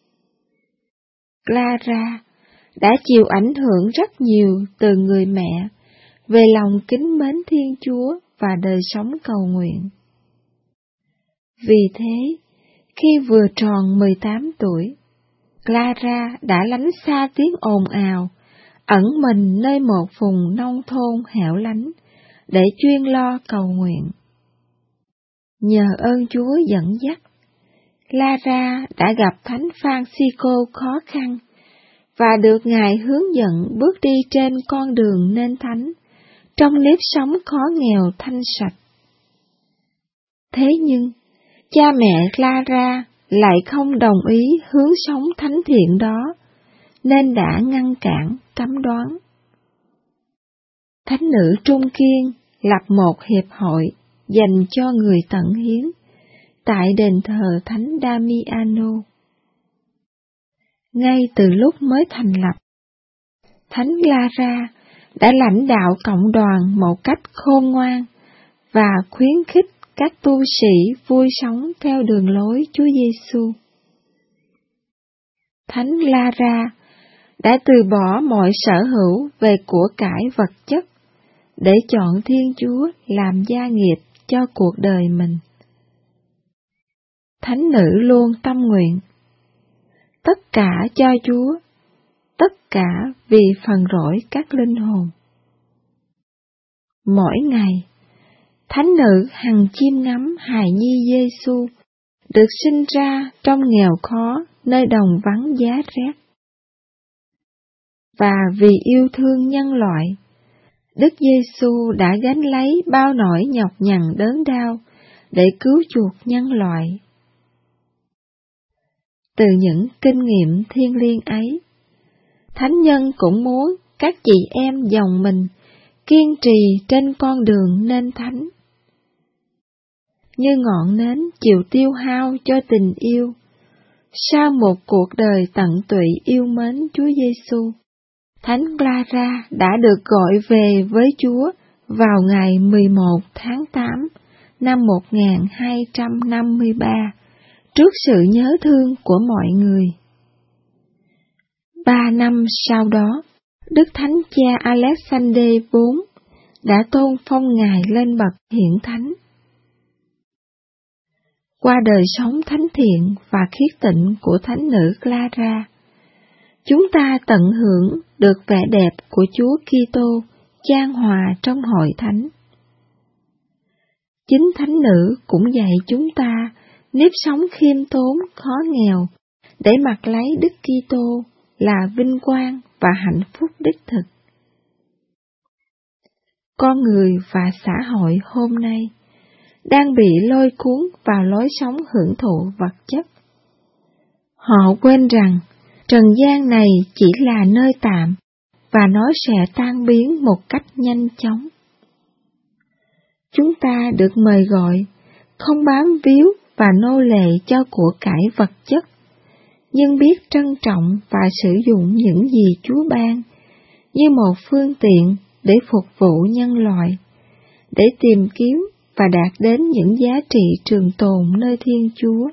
Clara đã chịu ảnh hưởng rất nhiều từ người mẹ về lòng kính mến Thiên Chúa và đời sống cầu nguyện. Vì thế, khi vừa tròn 18 tuổi, Clara đã lánh xa tiếng ồn ào, ẩn mình nơi một vùng nông thôn hẻo lánh để chuyên lo cầu nguyện. Nhờ ơn Chúa dẫn dắt, Clara đã gặp Thánh Francisco khó khăn và được Ngài hướng dẫn bước đi trên con đường nên thánh trong nếp sống khó nghèo thanh sạch. Thế nhưng, cha mẹ Clara lại không đồng ý hướng sống thánh thiện đó, nên đã ngăn cản, cấm đoán. Thánh nữ Trung Kiên lập một hiệp hội dành cho người tận hiến tại đền thờ Thánh Damiano. Ngay từ lúc mới thành lập, Thánh Clara đã lãnh đạo cộng đoàn một cách khôn ngoan và khuyến khích các tu sĩ vui sống theo đường lối Chúa Giêsu. Thánh Clara đã từ bỏ mọi sở hữu về của cải vật chất để chọn Thiên Chúa làm gia nghiệp cho cuộc đời mình. Thánh nữ luôn tâm nguyện: tất cả cho Chúa, tất cả vì phần rỗi các linh hồn. Mỗi ngày, thánh nữ hằng chiêm ngắm hài nhi Giêsu được sinh ra trong nghèo khó nơi đồng vắng giá rét. Và vì yêu thương nhân loại, Đức Giêsu đã gánh lấy bao nỗi nhọc nhằn đớn đau để cứu chuộc nhân loại. Từ những kinh nghiệm thiêng liêng ấy, thánh nhân cũng muốn các chị em dòng mình kiên trì trên con đường nên thánh. Như ngọn nến chịu tiêu hao cho tình yêu, sau một cuộc đời tận tụy yêu mến Chúa Giêsu, Thánh Clara đã được gọi về với Chúa vào ngày 11 tháng 8 năm 1253, trước sự nhớ thương của mọi người. 3 năm sau đó, Đức Thánh Cha Alexander IV đã tôn phong Ngài lên bậc hiển thánh. Qua đời sống thánh thiện và khiết tịnh của thánh nữ Clara, chúng ta tận hưởng được vẻ đẹp của Chúa Kitô chan hòa trong hội thánh. Chính thánh nữ cũng dạy chúng ta nếp sống khiêm tốn khó nghèo để mặc lấy Đức Kitô là vinh quang và hạnh phúc đích thực. Con người và xã hội hôm nay đang bị lôi cuốn vào lối sống hưởng thụ vật chất. Họ quên rằng trần gian này chỉ là nơi tạm và nó sẽ tan biến một cách nhanh chóng. Chúng ta được mời gọi không bám víu và nô lệ cho của cải vật chất, nhưng biết trân trọng và sử dụng những gì Chúa ban như một phương tiện để phục vụ nhân loại, để tìm kiếm và đạt đến những giá trị trường tồn nơi Thiên Chúa.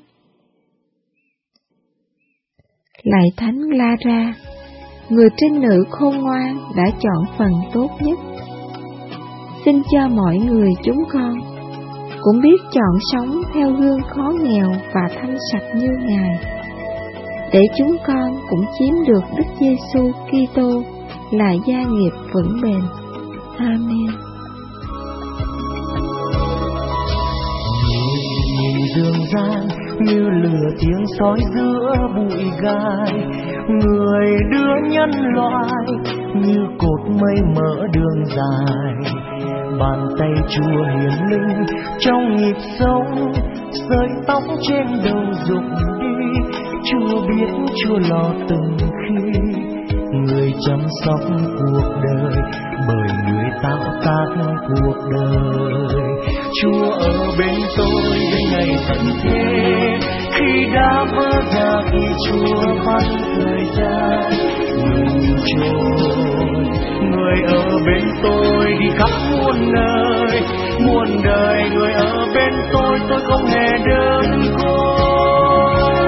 Lạy Thánh Clara, người trinh nữ khôn ngoan đã chọn phần tốt nhất. Xin cho mọi người chúng con cũng biết chọn sống theo gương khó nghèo và thanh sạch như Ngài, để chúng con cũng chiếm được Đức Giêsu Kitô là gia nghiệp vững bền. Amen. Nhìn dương gian như lửa thiêng soi giữa bụi gai, người đưa nhân loại như cột mây mở đường dài. Bàn tay Chúa hiển linh trong nhịp sống, sợi tóc trên đầu rụng đi. Chúa biết, Chúa lo từng khi, người chăm sóc cuộc đời bởi người tạo tác cuộc đời. Chúa ở bên tôi đến ngày tận thế, khi đã vỡ ra khi Chúa bắt thời gian ngừng trôi. Người ở bên tôi đi khắp muôn nơi, muôn đời. Người ở bên tôi không hề đơn côi.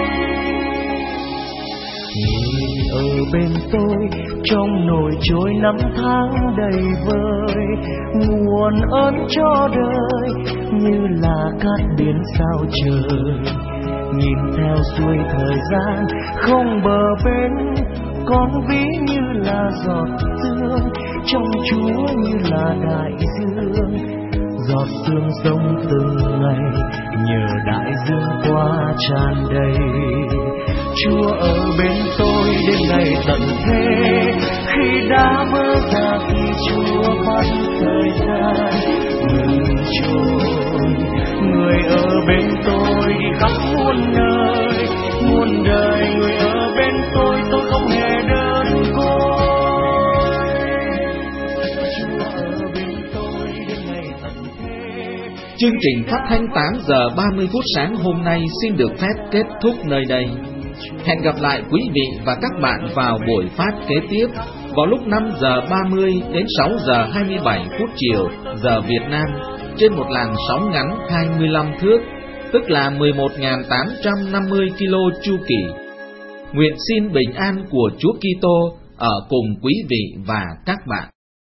Người ở bên tôi trong nồi trôi năm tháng đầy vơi, nguồn ơn cho đời như là cát biển sao trời. Nhìn theo xuôi thời gian không bờ bến, con ví như là giọt sương, trong Chúa như là đại dương. Giọt sương sông từng ngày nhờ đại dương qua tràn đầy. Chúa ở bên tôi đến ngày tận thế, khi đã vỡ ra khi Chúa bắt thời gian ngừng trôi. Người ở bên tôi đi khắp muôn nơi, muôn đời. Người ở bên tôi không hề đơn côi. Chúa ở bên tôi đến ngày tận thế. Chương trình phát thanh 8 giờ 30 phút sáng hôm nay xin được phép kết thúc nơi đây. Hẹn gặp lại quý vị và các bạn vào buổi phát kế tiếp vào lúc 5 giờ 30 đến 6 giờ 27 phút chiều giờ Việt Nam trên một làn sóng ngắn 25 thước, tức là 11.850 kilo chu kỳ. Nguyện xin bình an của Chúa Kitô ở cùng quý vị và các bạn.